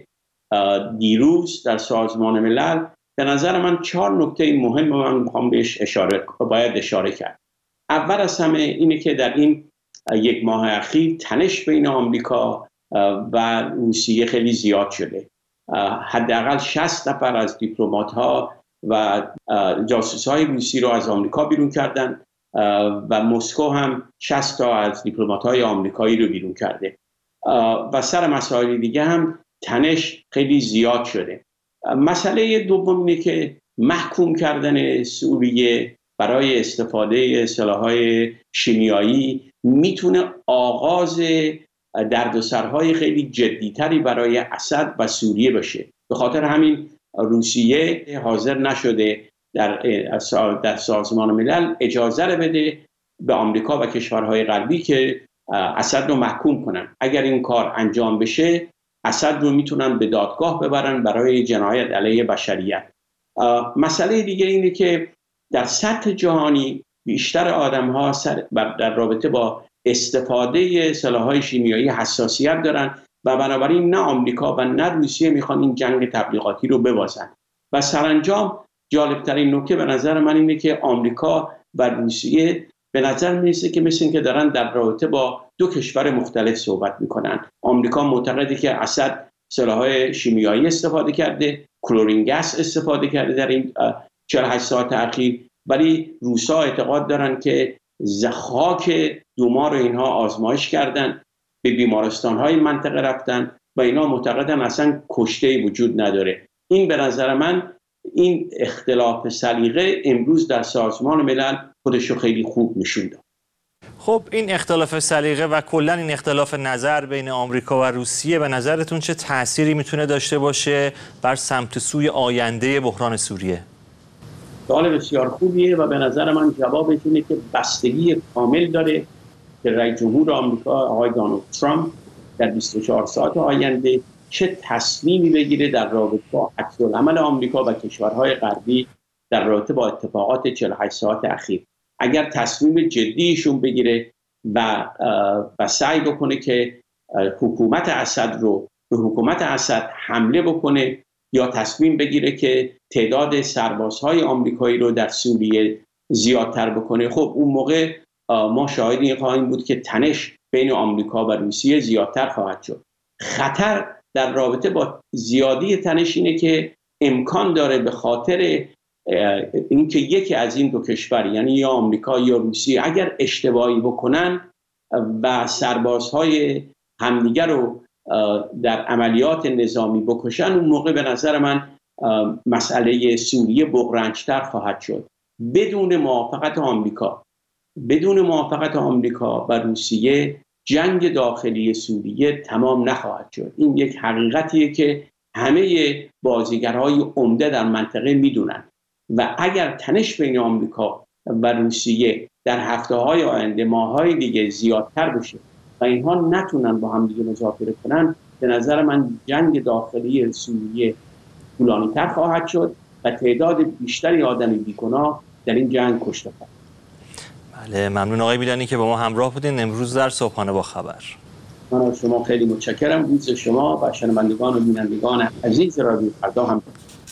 دیروز در سازمان ملل به نظر من چهار نکته مهم من میخوام بهش اشاره باید اشاره کرد. اول از همه اینه که در این یک ماه اخیر تنش بین آمریکا و روسیه خیلی زیاد شده. حداقل شصت نفر از دیپلمات‌ها و جاسوس‌های روسی رو از آمریکا بیرون کردن و مسکو هم شصت تا از دیپلمات‌های آمریکایی رو بیرون کرده و سر مسائل دیگه هم تنش خیلی زیاد شده. مسئله دوم اینه که محکوم کردن سوریه برای استفاده سلاح‌های شیمیایی میتونه آغاز دردسرهای خیلی جدیتری برای اسد و سوریه بشه. به خاطر همین روسیه حاضر نشده در در سازمان ملل اجازه رو بده به آمریکا و کشورهای غربی که اسد رو محکوم کنن. اگر این کار انجام بشه اسد رو میتونن به دادگاه ببرن برای جنایت علیه بشریت. مسئله دیگه اینه که در سطح جهانی بیشتر آدم‌ها در رابطه با استفاده سلاح‌های شیمیایی حساسیت دارن و بنابراین نه آمریکا و نه روسیه میخوان این جنگ تبلیغاتی رو ببازن. و سرانجام جالبترین نکته به نظر من اینه که آمریکا و روسیه به نظر میرسه که مثل این که دارن در رابطه با دو کشور مختلف صحبت میکنن. آمریکا معتقده که اسد سلاح‌های شیمیایی استفاده کرده، کلورین گس استفاده کرده در این چهل و هشت ساعت اخیر، ولی روسا اعتقاد دارن که خاک دوما رو اینها آزمایش کردن، به بیمارستان‌های منطقه رفتن و اینا معتقدن اصلا کشته‌ای وجود نداره. این به نظر من این اختلاف سلیقه امروز در سازمان ملل خودشو خیلی خوب نشون داد. خب این اختلاف سلیقه و کلا این اختلاف نظر بین آمریکا و روسیه به نظرتون چه تأثیری میتونه داشته باشه بر سمت سوی آینده بحران سوریه؟ سوال بسیار خوبیه و به نظر من جوابش اینه که بستگی کامل داره که رئیس جمهور آمریکا آقای دونالد ترامپ در بیست و چهار ساعت آینده چه تصمیمی بگیره در رابطه با عکس‌العمل آمریکا و کشورهای غربی در رابطه با اتفاقات چهل و هشت ساعت اخیر. اگر تصمیم جدیشون بگیره و و سعی بکنه که حکومت اسد رو به حکومت اسد حمله بکنه یا تصمیم بگیره که تعداد سربازهای آمریکایی رو در سوریه زیادتر بکنه، خب اون موقع ما شاهد این خواهیم بود که تنش بین آمریکا و روسیه زیادتر خواهد شد. خطر در رابطه با زیادی تنش اینه که امکان داره به خاطر اینکه یکی از این دو کشور یعنی یا آمریکا یا روسیه اگر اشتباهی بکنن و سربازهای همدیگر رو در عملیات نظامی بکشن، اون موقع به نظر من مسئله سوریه بغرنج‌تر خواهد شد. بدون موافقت آمریکا بدون موافقت آمریکا و روسیه جنگ داخلی سوریه تمام نخواهد شد. این یک حقیقتیه که همه بازیگرهای عمده در منطقه میدونن و اگر تنش بین آمریکا و روسیه در هفته‌های آینده، ماه‌های دیگه زیادتر بشه و اینها نتونن با هم دیگه مذاکره کنن، به نظر من جنگ داخلی سوریه طولانی‌تر خواهد شد و تعداد بیشتری آدم بیگناه در این جنگ کشته خواهد. بله، ممنون آقای میلانی که با ما همراه بودین امروز در صبحانه با خبر. من از شما خیلی متشکرم. روز شما و شنوندگان و بینندگان عزیز رادیو فردا هم.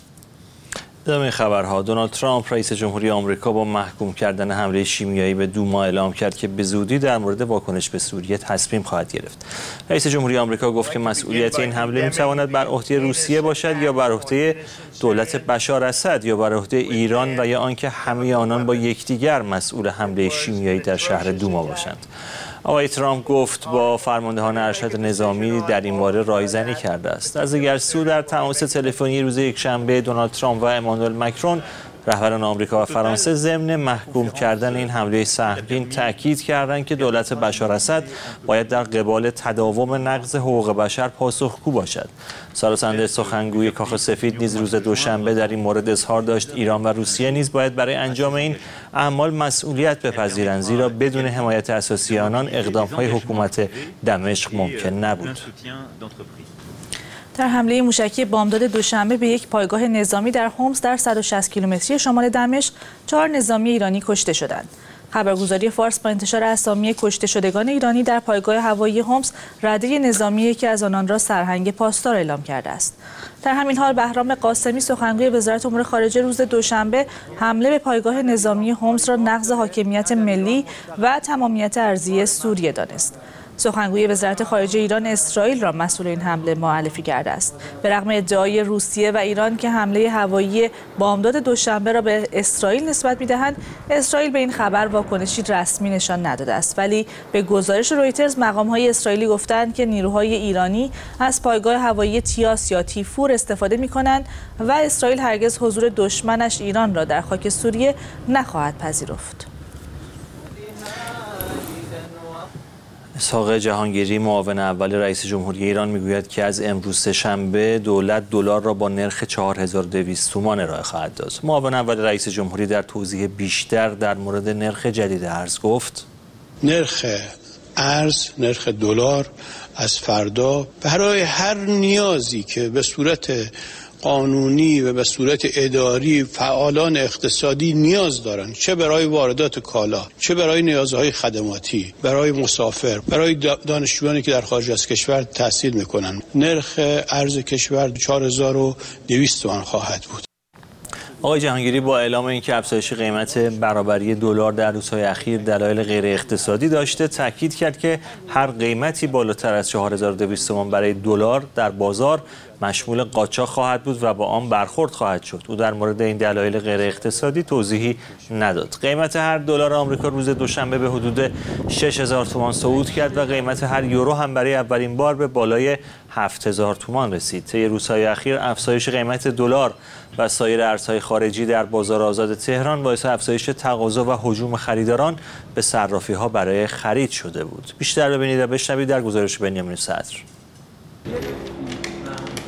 ادامه خبرها. دونالد ترامپ رئیس جمهوری آمریکا با محکوم کردن حمله شیمیایی به دوما اعلام کرد که به زودی در مورد واکنش به سوریه تصمیم خواهد گرفت. رئیس جمهوری آمریکا گفت که مسئولیت این حمله می‌تواند بر عهده روسیه باشد یا بر عهده دولت بشار اسد یا بر عهده ایران و یا آنکه همه آنان با یکدیگر مسئول حمله شیمیایی در شهر دوما باشند. آقای ترامپ گفت با فرماندهان ارشد نظامی در این باره رایزنی کرده است. از دیگر سو در تماس تلفنی روز یکشنبه دونالد ترامپ و امانوئل مکرون رهبران آمریکا و فرانسه ضمن محکوم کردن این حمله سهمگین تاکید کردند که دولت بشار اسد باید در قبال تداوم نقض حقوق بشر پاسخگو باشد. سالسنده سخنگوی کاخ سفید نیز روز دوشنبه در این مورد اظهار داشت ایران و روسیه نیز باید برای انجام این اعمال مسئولیت بپذیرند، زیرا بدون حمایت اساسی آنان اقدام‌های حکومت دمشق ممکن نبود. در حمله موشکی بامداد دوشنبه به یک پایگاه نظامی در حمص در صد و شصت کیلومتری شمال دمشق، چهار نظامی ایرانی کشته شدند. خبرگزاری فارس با انتشار اسامی کشته شدگان ایرانی در پایگاه هوایی حمص رده نظامی که از آنان را سرهنگ پاسدار اعلام کرده است. در همین حال بهرام قاسمی سخنگوی وزارت امور خارجه روز دوشنبه حمله به پایگاه نظامی حمص را نقض حاکمیت ملی و تمامیت ارضی سوریه دانست. سخنگوی وزارت خارجه ایران اسرائیل را مسئول این حمله معرفی کرده است. به رغم ادعای روسیه و ایران که حمله هوایی بامداد دوشنبه را به اسرائیل نسبت می‌دهند، اسرائیل به این خبر واکنشی رسمی نشان نداده است، ولی به گزارش رویترز مقام‌های اسرائیلی گفتند که نیروهای ایرانی از پایگاه هوایی تیاس یا تیفور استفاده می‌کنند و اسرائیل هرگز حضور دشمنش ایران را در خاک سوریه نخواهد پذیرفت. اسحاق جهانگیری معاون اول رئیس جمهوری ایران میگوید که از امروز سه‌شنبه دولت دلار را با نرخ چهار هزار و دویست تومان ارائه خواهد داد. معاون اول رئیس جمهوری در توضیح بیشتر در مورد نرخ جدید ارز گفت: نرخ ارز، نرخ دلار از فردا برای هر نیازی که به صورت قانونی و به صورت اداری فعالان اقتصادی نیاز دارند، چه برای واردات کالا، چه برای نیازهای خدماتی، برای مسافر، برای دانشجویانی که در خارج از کشور تحصیل میکنند، نرخ ارز کشور چهار هزار و دویست تومان خواهد بود. آقای جهانگیری با اعلام اینکه افزایش قیمت برابری دلار در روزهای اخیر دلایل غیر اقتصادی داشته، تاکید کرد که هر قیمتی بالاتر از چهار هزار و دویست تومان برای دلار در بازار مشمول قاچاق خواهد بود و با آن برخورد خواهد شد. او در مورد این دلایل غیر اقتصادی توضیحی نداد. قیمت هر دلار آمریکا روز دوشنبه به حدود شش هزار تومان صعود کرد و قیمت هر یورو هم برای اولین بار به بالای هفت هزار تومان رسید. طی روزهای اخیر افزایش قیمت دلار و سایر ارزهای خارجی در بازار آزاد تهران باعث افزایش تقاضا و هجوم خریداران به صرافی‌ها برای خرید شده بود. بیشتر ببینید و بشنوید در گزارش بنیامین صدر.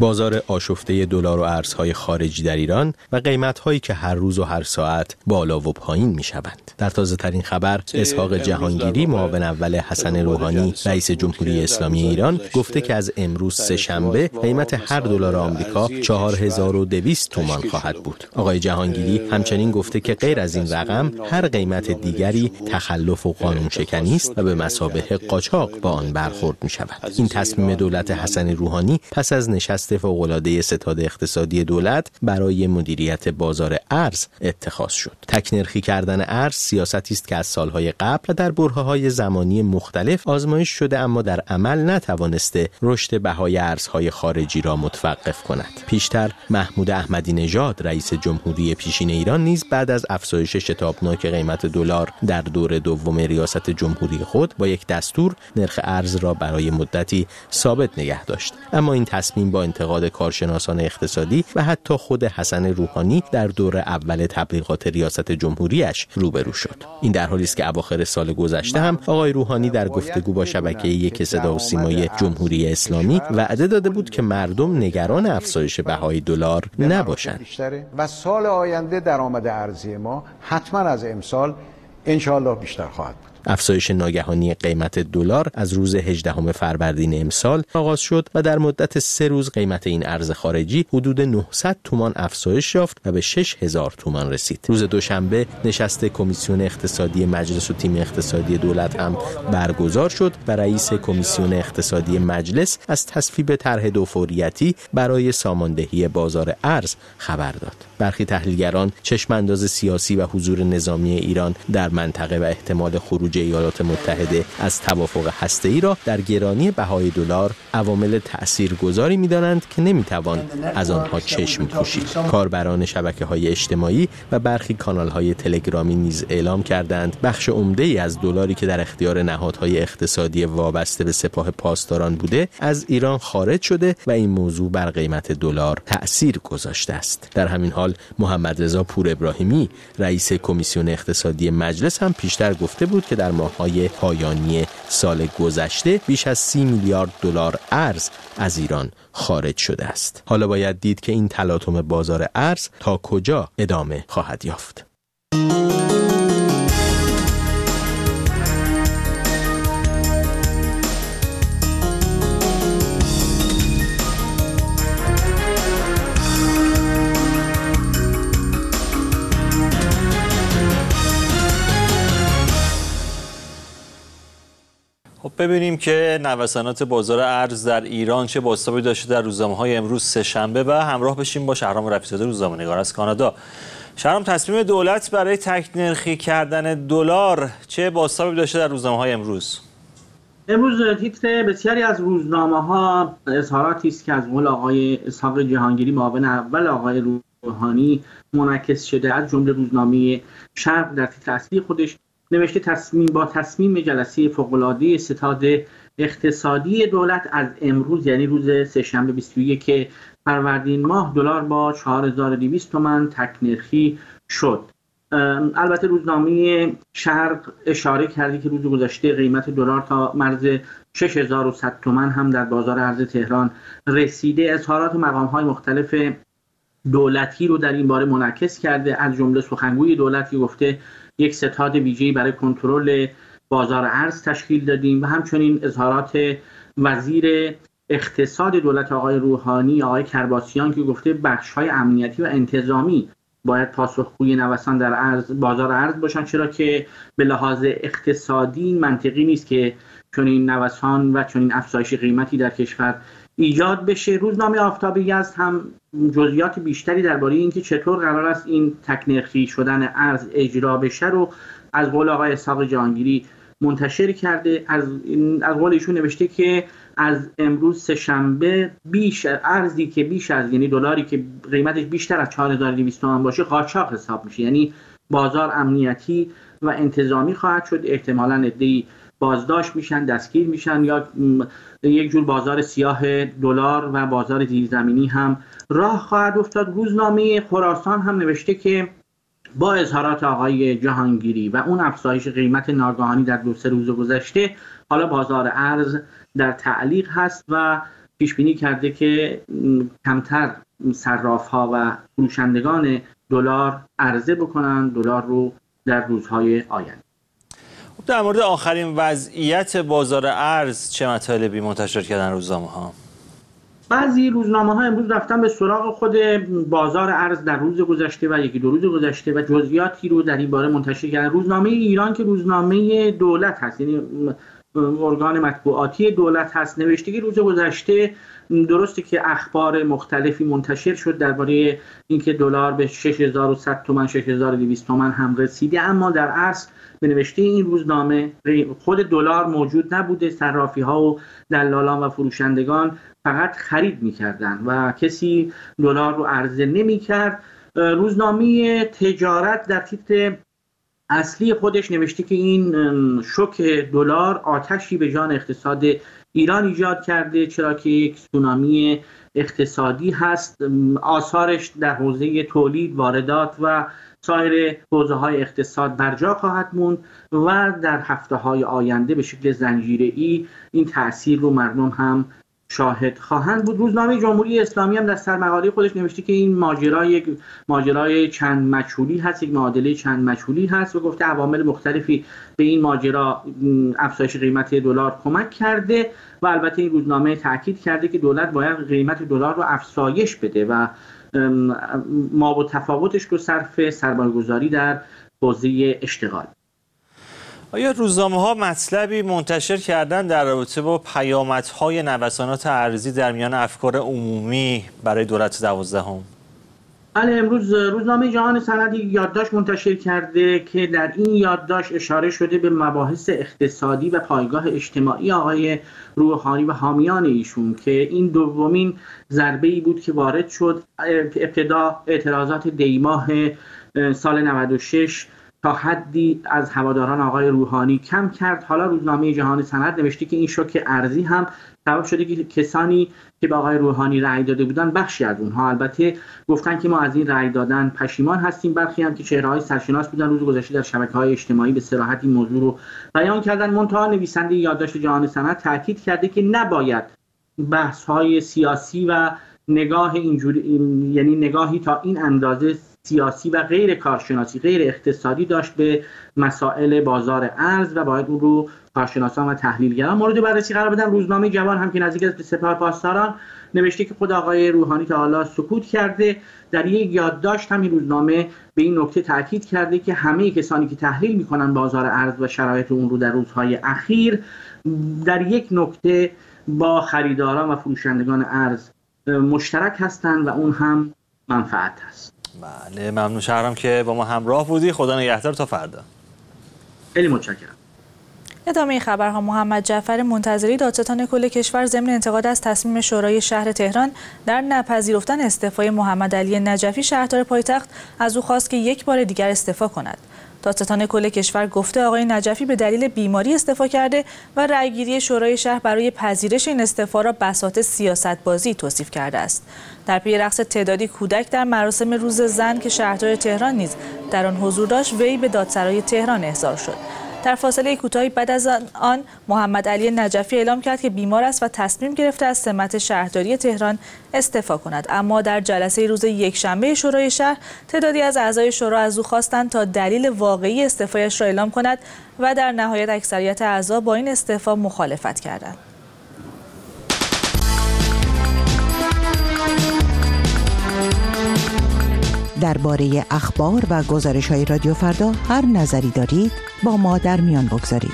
بازار آشفته دلار و ارزهای خارجی در ایران و قیمت‌هایی که هر روز و هر ساعت بالا و پایین می‌شوند. در تازه‌ترین خبر، اسحاق جهانگیری معاون اول حسن روحانی رئیس جمهوری اسلامی ایران گفته که از امروز سه‌شنبه قیمت هر دلار آمریکا چهار هزار و دویست تومان خواهد بود. آقای جهانگیری همچنین گفته که غیر از این رقم هر قیمت دیگری تخلف و قانون شکنی است و به مثابه قاچاق با آن برخورد می‌شود. این تصمیم دولت حسن روحانی پس از نشست فوق‌العاده ستاد اقتصادی دولت برای مدیریت بازار ارز اتخاذ شد. تک‌نرخی کردن ارز سیاستی است که از سالهای قبل و در برهه‌های زمانی مختلف آزمایش شده اما در عمل نتوانسته رشد بهای ارزهای خارجی را متوقف کند. پیشتر محمود احمدی نژاد رئیس جمهوری پیشین ایران نیز بعد از افزایش شتابناک قیمت دلار در دور دوم ریاست جمهوری خود با یک دستور نرخ ارز را برای مدتی ثابت نگه داشت. اما این تصمیم با انتقاد کارشناسان اقتصادی و حتی خود حسن روحانی در دور اول تبلیغات ریاست جمهوریش روبرو شد. این در حالی است که اواخر سال گذشته هم آقای روحانی در گفتگو با شبکه یک صدا و سیمای جمهوری اسلامی وعده داده بود که مردم نگران افزایش بهای دلار نباشند و سال آینده درآمد ارزی ما حتما از امسال انشاءالله بیشتر خواهد بود. افزایش ناگهانی قیمت دلار از روز هجدهم فروردین امسال آغاز شد و در مدت سه روز قیمت این ارز خارجی حدود نهصد تومان افزایش یافت و به شش هزار تومان رسید. روز دوشنبه نشست کمیسیون اقتصادی مجلس و تیم اقتصادی دولت هم برگزار شد و رئیس کمیسیون اقتصادی مجلس از تصویب طرح دوفوریتی برای ساماندهی بازار ارز خبر داد. برخی تحلیلگران چشم انداز سیاسی و حضور نظامی ایران در منطقه و احتمال خروج ایالات متحده از توافق هسته‌ای را در گرانی بهای دلار عوامل تأثیرگذاری می‌دانند که نمی‌توان از آنها چشم پوشید. کاربران شبکه‌های اجتماعی و برخی کانال‌های تلگرامی نیز اعلام کردند بخش عمده‌ای از دلاری که در اختیار نهادهای اقتصادی وابسته به سپاه پاسداران بوده از ایران خارج شده و این موضوع بر قیمت دلار تأثیر گذاشته است. در همین حال محمد رضا پور ابراهیمی رئیس کمیسیون اقتصادی مجلس هم پیشتر گفته بود که در ماه‌های پایانی سال گذشته بیش از سی میلیارد دلار ارز از ایران خارج شده است. حالا باید دید که این تلاطم بازار ارز تا کجا ادامه خواهد یافت. خب ببینیم که نوسانات بازار ارز در ایران چه بازتابی داشته در روزنامه‌های امروز سه‌شنبه و همراه بشیم با شهرام رفیع‌زاده روزنامه‌نگار از کانادا. شهرام، تصمیم دولت برای تک‌نرخی کردن دلار چه بازتابی داشته در روزنامه‌های امروز؟ امروز تیتر بسیاری از روزنامه‌ها اظهاراتی است که از قول آقای اسحاق جهانگیری معاون اول آقای روحانی منعکس شده، از جمله روزنامه شرق در تیتر اصلی خودش نوشته تصمیم با تصمیم جلسه فوق‌العاده ستاد اقتصادی دولت از امروز یعنی روز سه‌شنبه بیست و یک فروردین ماه دلار با چهار هزار و دویست تومان تک‌نرخی شد. البته روزنامه شرق اشاره کرده که روز گذشته قیمت دلار تا مرز شش هزار و صد تومان هم در بازار ارز تهران رسیده. اظهارات مقام‌های مختلف دولتی رو در این باره منعکس کرده، از جمله سخنگوی دولت که گفته یک ستاد ویژه‌ای برای کنترل بازار ارز تشکیل دادیم و همچنین اظهارات وزیر اقتصاد دولت آقای روحانی آقای کرباسیان که گفته بخش‌های امنیتی و انتظامی باید پاسخگوی نوسان در ارز بازار ارز باشن، چرا که به لحاظ اقتصادی منطقی نیست که چنین نوسان و چنین افزایش قیمتی در کشور ایجاد بشه. روزنامه آفتاب یزد هم جزئیات بیشتری درباره اینکه چطور قرار است این تک‌نرخی شدن ارز اجرا بشه رو از قول آقای اسحاق جهانگیری منتشر کرده. از از قول ایشون نوشته که از امروز سه‌شنبه بیش ارزی که بیش از یعنی دلاری که قیمتش بیشتر از چهار هزار و دویست تومان باشه قاچاق حساب میشه، یعنی بازار امنیتی و انتظامی خواهد شد. احتمالاً عده‌ای بازداشت میشن، دستگیر میشن یا یک جور بازار سیاه دلار و بازار زیرزمینی هم راه خواهد افتاد. روزنامه خراسان هم نوشته که با اظهارات آقای جهانگیری و اون افزایش قیمت ناگهانی در دو سه روز گذشته حالا بازار ارز در تعلیق هست و پیش بینی کرده که کمتر صراف‌ها و فروشندگان دلار عرضه بکنن دلار رو در روزهای آینده. در مورد آخرین وضعیت بازار ارز چه مطالبی منتشر کردن روزنامه‌ها؟ بعضی روزنامه‌ها امروز رفتن به سراغ خود بازار ارز در روز گذشته و یکی دو روز گذشته و جزئیاتی رو در این باره منتشر کردن. روزنامه ایران که روزنامه دولت هست، یعنی ارگان مطبوعاتی دولت هست، نوشته که روز گذشته درسته که اخبار مختلفی منتشر شد درباره اینکه دلار به شش هزار و صد تومان شش هزار و دویست تومان هم رسیده، اما در اصل به نوشته این روزنامه خود دلار موجود نبوده. صرافی‌ها و دلالان و فروشندگان فقط خرید می‌کردند و کسی دلار رو عرضه نمی‌کرد. روزنامه تجارت در تیتر اصلی خودش نوشته که این شوک دلار آتشی به جان اقتصاد ایران ایجاد کرده، چرا که یک تسونامی اقتصادی هست. آثارش در حوزه تولید، واردات و سایر حوزه‌های اقتصاد برجا خواهد موند و در هفته‌های آینده به شکل زنجیره‌ای این تأثیر رو مردم هم شاهد خواهند بود. روزنامه جمهوری اسلامی هم در سرمقاله خودش نوشته که این ماجرا یک ماجرای چند مجهولی هست، یک معادله چند مجهولی هست و گفته عوامل مختلفی به این ماجرا افزایش قیمت دلار کمک کرده و البته این روزنامه تاکید کرده که دولت باید قیمت دلار رو افزایش بده و ما با تفاوتش رو صرف سرمایه‌گذاری در حوزه اشتغال. آیا روزنامه‌ها مطلبی منتشر کردن در رابطه با پیامدهای نوسانات ارزی در میان افکار عمومی برای دولت دوازدهم؟ بله، امروز روزنامه جهان سند یادداشت منتشر کرده که در این یادداشت اشاره شده به مباحث اقتصادی و پایگاه اجتماعی آقای روحانی و حامیان ایشون که این دومین ضربه‌ای بود که وارد شد. ابتدا اعتراضات دیماه سال نود و شش تا حدی از هواداران آقای روحانی کم کرد. حالا روزنامه جهان سند نوشته که این شوک ارزی هم سبب شده که کسانی که به آقای روحانی رأی داده بودن، بخشی از اونها البته گفتن که ما از این رأی دادن پشیمان هستیم. برخی هم که چهره‌های سرشناس بودن روز گذشته در شبکه‌های اجتماعی به صراحت این موضوع رو بیان کردن. منتها نویسنده یادداشت جهان سند تاکید کرده که نباید بحث‌های سیاسی و نگاه اینجوری، یعنی نگاهی تا این اندازه سیاسی و غیر کارشناسی، غیر اقتصادی داشت به مسائل بازار ارز و باید اون رو کارشناسان و تحلیلگران مورد بررسی قرار بدن. روزنامه جوان هم که نزدیک است به سپاه پاسداران نوشته که خود آقای روحانی تا حالا سکوت کرده. در یک یادداشت هم این روزنامه به این نکته تاکید کرده که همه کسانی که تحلیل میکنن بازار ارز و شرایط اون رو در روزهای اخیر در یک نکته با خریداران و فروشندگان ارز مشترک هستند و اون هم منفعت است. بله، ممنون شهرام که با ما همراه بودی. خدا نگهدار تا فردا. خیلی متشکرم. ادامه خبرها. محمد جعفر منتظری دادستان کل کشور ضمن انتقاد از تصمیم شورای شهر تهران در نپذیرفتن استعفای محمد علی نجفی شهردار پایتخت از او خواست که یک بار دیگر استعفا کند. دادستان کل کشور گفته آقای نجفی به دلیل بیماری استعفا کرده و رأیگیری شورای شهر برای پذیرش این استعفا را بساط سیاست‌بازی توصیف کرده است. در پی رقص تعدادی کودک در مراسم روز زن که شهردار تهران نیز در آن حضور داشت، وی به دادسرای تهران احضار شد. در فاصله کوتاهی بعد از آن محمد علی نجفی اعلام کرد که بیمار است و تصمیم گرفته از سمت شهرداری تهران استعفا کند. اما در جلسه روز یکشنبه شورای شهر تعدادی از اعضای شورا از او خواستند تا دلیل واقعی استعفایش را اعلام کند و در نهایت اکثریت اعضا با این استعفا مخالفت کردند. درباره اخبار و گزارش‌های رادیو فردا هر نظری دارید با ما در میان بگذارید.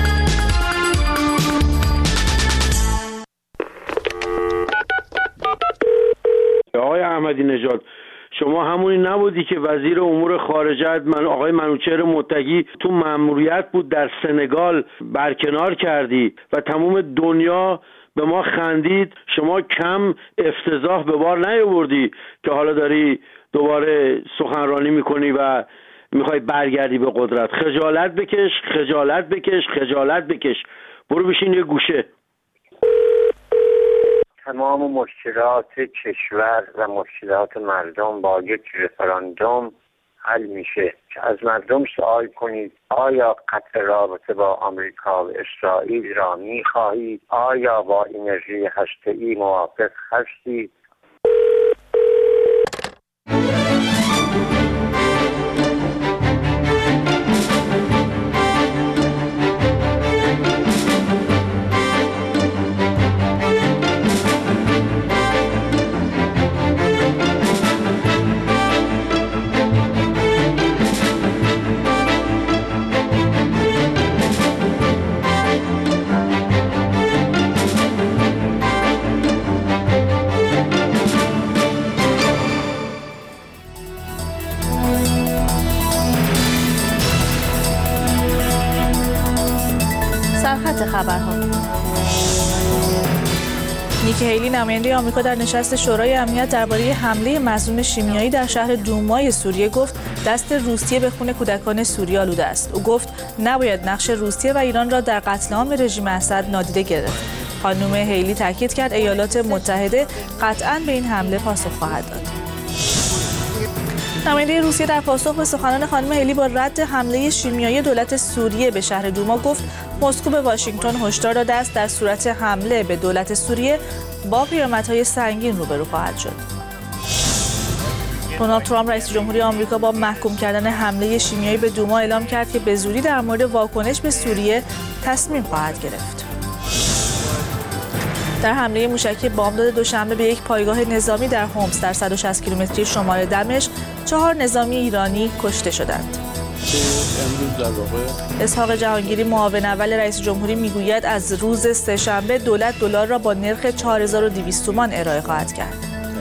آقای احمدی نژاد، شما همونی نبودی که وزیر امور خارجه من آقای منوچهر متقی تو مأموریت بود در سنگال برکنار کردی و تمام دنیا به ما خندید. شما کم افتضاح به بار نیاوردی که حالا داری دوباره سخنرانی میکنی و میخوای برگردی به قدرت. خجالت بکش، خجالت بکش، خجالت بکش. برو بشین یه گوشه. تمام مشکلات کشور و مشکلات مردم با یک رفراندوم حل میشه که از مردم سوال کنید آیا قطع رابطه با آمریکا و اسرائیل را میخواهید؟ آیا با انرژی هسته‌ای موافق هستید؟ سرخط خبرها. نیکی هیلی نماینده آمریکا در نشست شورای امنیت درباره حمله مسموم شیمیایی در شهر دومای سوریه گفت دست روسیه به خون کودکان سوریه آلوده است. او گفت نباید نقش روسیه و ایران را در قتل عام رژیم اسد نادیده گرفت. خانم هیلی تاکید کرد ایالات متحده قطعاً به این حمله پاسخ خواهد داد. نماینده روسیه در پاسخ به سخنان خانم هیلی با رد حمله شیمیایی دولت سوریه به شهر دوما گفت مسکو به واشنگتن هشدار داده است در صورت حمله به دولت سوریه با پیامدهای سنگین روبرو خواهد شد. دونالد ترامپ رئیس جمهوری آمریکا با محکوم کردن حمله شیمیایی به دوما اعلام کرد که به زودی در مورد واکنش به سوریه تصمیم خواهد گرفت. در حمله موشکی بامداد دوشنبه به یک پایگاه نظامی در هومس در صد و شصت کیلومتری شمال دمشق چهار نظامی ایرانی کشته شدند. اسحاق جهانگیری معاون اول رئیس جمهوری میگوید از روز سه‌شنبه دولت دلار را با نرخ چهار هزار و دویست تومان ارائه خواهد کرد.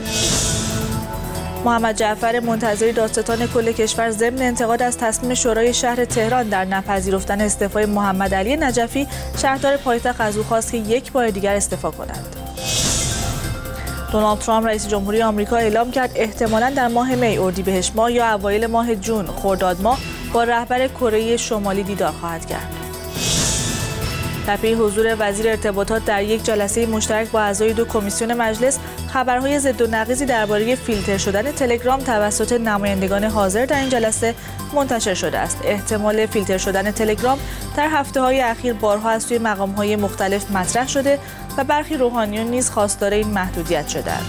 محمد جعفر منتظری دادستان کل کشور ضمن انتقاد از تصمیم شورای شهر تهران در نپذیرفتن استعفای محمد علی نجفی شهردار پایتخت از او خواست که یک بار دیگر استعفا کند. دونالد ترامپ رئیس جمهوری آمریکا اعلام کرد احتمالاً در ماه می، اردیبهشت ماه یا اوایل ماه جون، خرداد ماه با رهبر کره شمالی دیدار خواهد کرد. در پی حضور وزیر ارتباطات در یک جلسه مشترک با اعضای دو کمیسیون مجلس، خبرهای ضد و نقیضی درباره فیلتر شدن تلگرام توسط نمایندگان حاضر در این جلسه منتشر شده است. احتمال فیلتر شدن تلگرام در هفته‌های اخیر بارها از سوی مقام‌های مختلف مطرح شده و برخی روحانیون نیز خواستار این محدودیت شدند.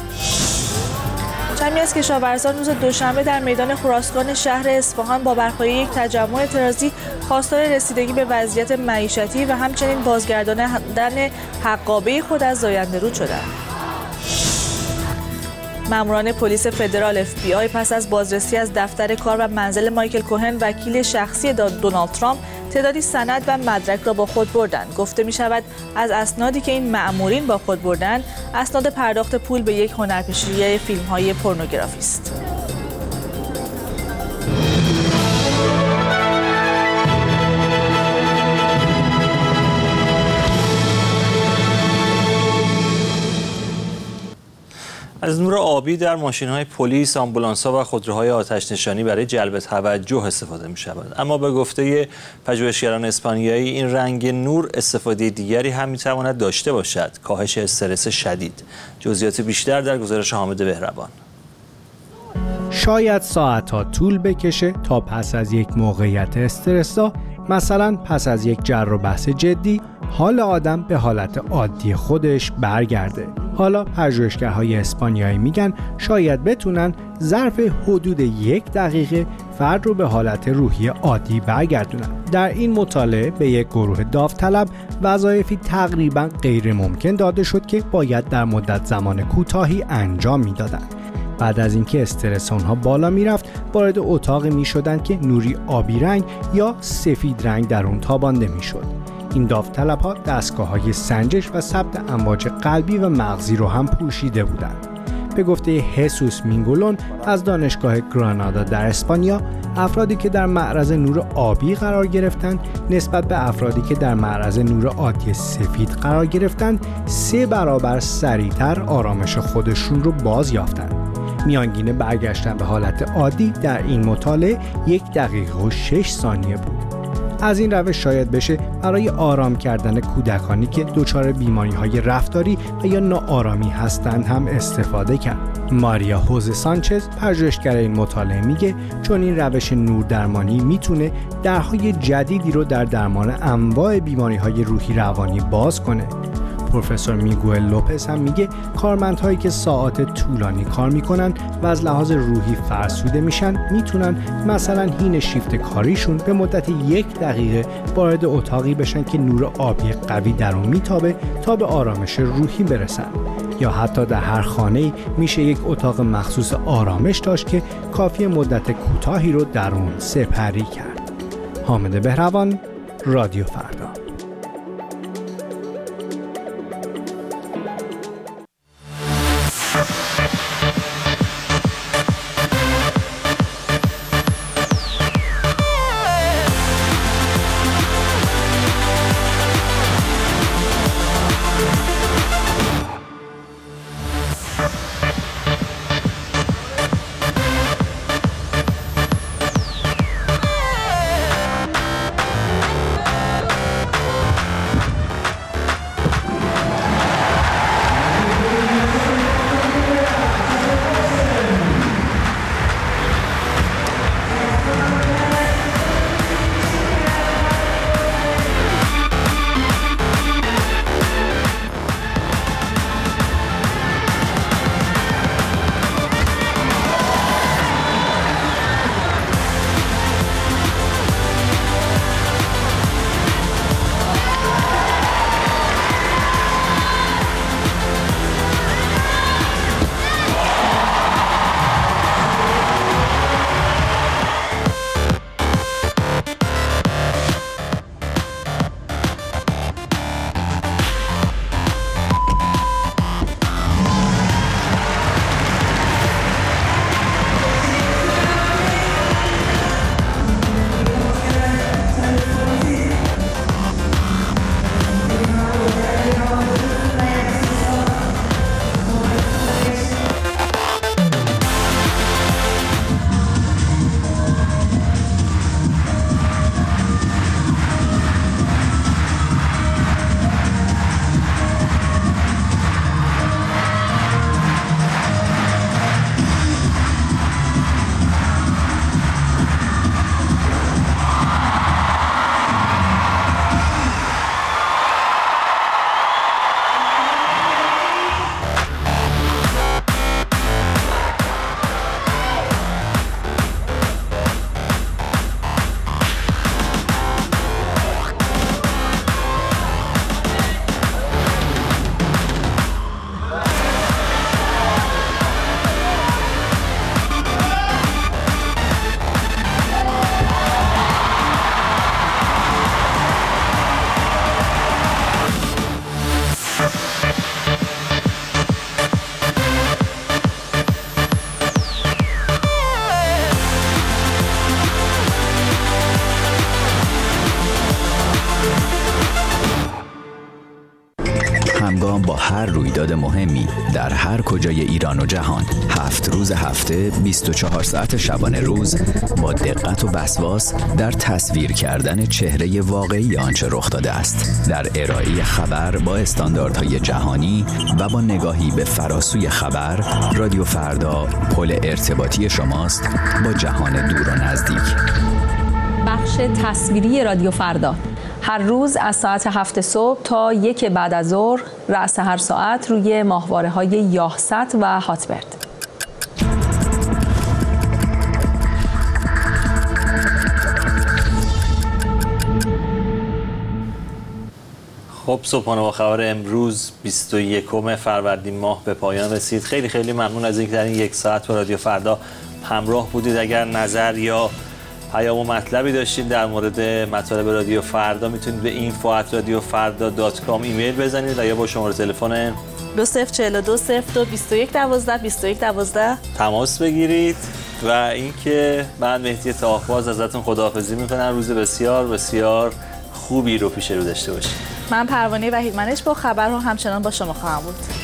جمعی از کشاورزان روز دوشنبه در میدان خراسان شهر اصفهان با برپایی یک تجمع اعتراضی خواستار رسیدگی به وضعیت معیشتی و همچنین بازگرداندن حقابه خود از زاینده رود شدند. ماموران پلیس فدرال اف بی آی پس از بازرسی از دفتر کار و منزل مایکل کوهن وکیل شخصی دونالد ترامپ تعدادی سند و مدرک را با خود بردند. گفته می شود از اسنادی که این مأمورین با خود بردند، اسناد پرداخت پول به یک هنرپیشه فیلم‌های پورنوگرافی است. از نور آبی در ماشین‌های پلیس، آمبولانس‌ها و خودروهای آتش‌نشانی برای جلب توجه استفاده می‌شود. اما به گفته پژوهشگران اسپانیایی این رنگ نور استفاده دیگری هم می‌تواند داشته باشد: کاهش استرس شدید. جزئیات بیشتر در گزارش حامد بهربان. شاید ساعت‌ها طول بکشه تا پس از یک موقعیت استرس‌زا، مثلا پس از یک جر و بحث جدی، حال آدم به حالت عادی خودش برگرده. حالا پژوهشگرهای اسپانیایی میگن شاید بتونن ظرف حدود یک دقیقه فرد رو به حالت روحی عادی برگردونن. در این مطالعه به یک گروه داوطلب وظایفی تقریبا غیر ممکن داده شد که باید در مدت زمان کوتاهی انجام میدادن. بعد از اینکه استرس اونها بالا میرفت، وارد اتاقی میشدن که نوری آبی رنگ یا سفید رنگ در اون تابانده میشد. این داوطلب‌ها دستگاه‌های سنجش و ثبت امواج قلبی و مغزی رو هم پوشیده بودند. به گفته هسوس مینگولون از دانشگاه گرانادا در اسپانیا، افرادی که در معرض نور آبی قرار گرفتند نسبت به افرادی که در معرض نور عادی سفید قرار گرفتند سه برابر سریعتر آرامش خودشون رو باز یافتند. میانگین برگشتن به حالت عادی در این مطالعه یک دقیقه و شش ثانیه بود. از این روش شاید بشه برای آرام کردن کودکانی که دچار بیماری‌های رفتاری و یا ناآرامی هستند هم استفاده کرد. ماریا هوزه سانچز پژوهشگر این مطالعه میگه چون این روش نوردرمانی میتونه درهای جدیدی رو در درمان انواع بیماری‌های روحی روانی باز کنه. پروفسور میگوئل لوپز هم میگه کارمندهایی که ساعات طولانی کار میکنن و از لحاظ روحی فرسوده میشن میتونن مثلا حین شیفت کاریشون به مدت یک دقیقه وارد اتاقی بشن که نور آبی قوی در اون میتابه تا به آرامش روحی برسن. یا حتی در هر خانه‌ای میشه یک اتاق مخصوص آرامش داشت که کافی مدت کوتاهی رو در اون سپری کرد. حامد بهروان، رادیو فردا. همگام با هر رویداد مهمی در هر کجای ایران و جهان، هفت روز هفته، بیست و چهار ساعت شبانه روز، با دقت و وسواس در تصویر کردن چهره واقعی آنچه رخ داده است، در ارائه خبر با استانداردهای جهانی و با نگاهی به فراسوی خبر. رادیو فردا پل ارتباطی شماست با جهان دور و نزدیک. بخش تصویری رادیو فردا هر روز از ساعت هفت صبح تا یک بعد از ظهر، رأس هر ساعت روی ماهواره‌های یاهست و هاتبرد. خب صبحانه با خبر امروز بیست و یکم فروردین ماه به پایان رسید. خیلی خیلی ممنون از اینکه در این یک ساعت با رادیو فردا همراه بودید. اگر نظر یا پیام و مطلبی داشتید در مورد مطالب رادیو فردا میتونید به اینفو ات رادیو فردا دات کام ایمیل بزنید و یا با شماره تلفن دو صفر چهل و دو صفر دو بیست و یک دوازده بیست و یک دوازده تماس بگیرید. و اینکه من مهدی طاهباز ازتون خداحافظی میکنم. روز بسیار بسیار خوبی رو پیش رو داشته باشید. من پروانه وحیدمنش با خبرها همچنان با شما خواهم بود.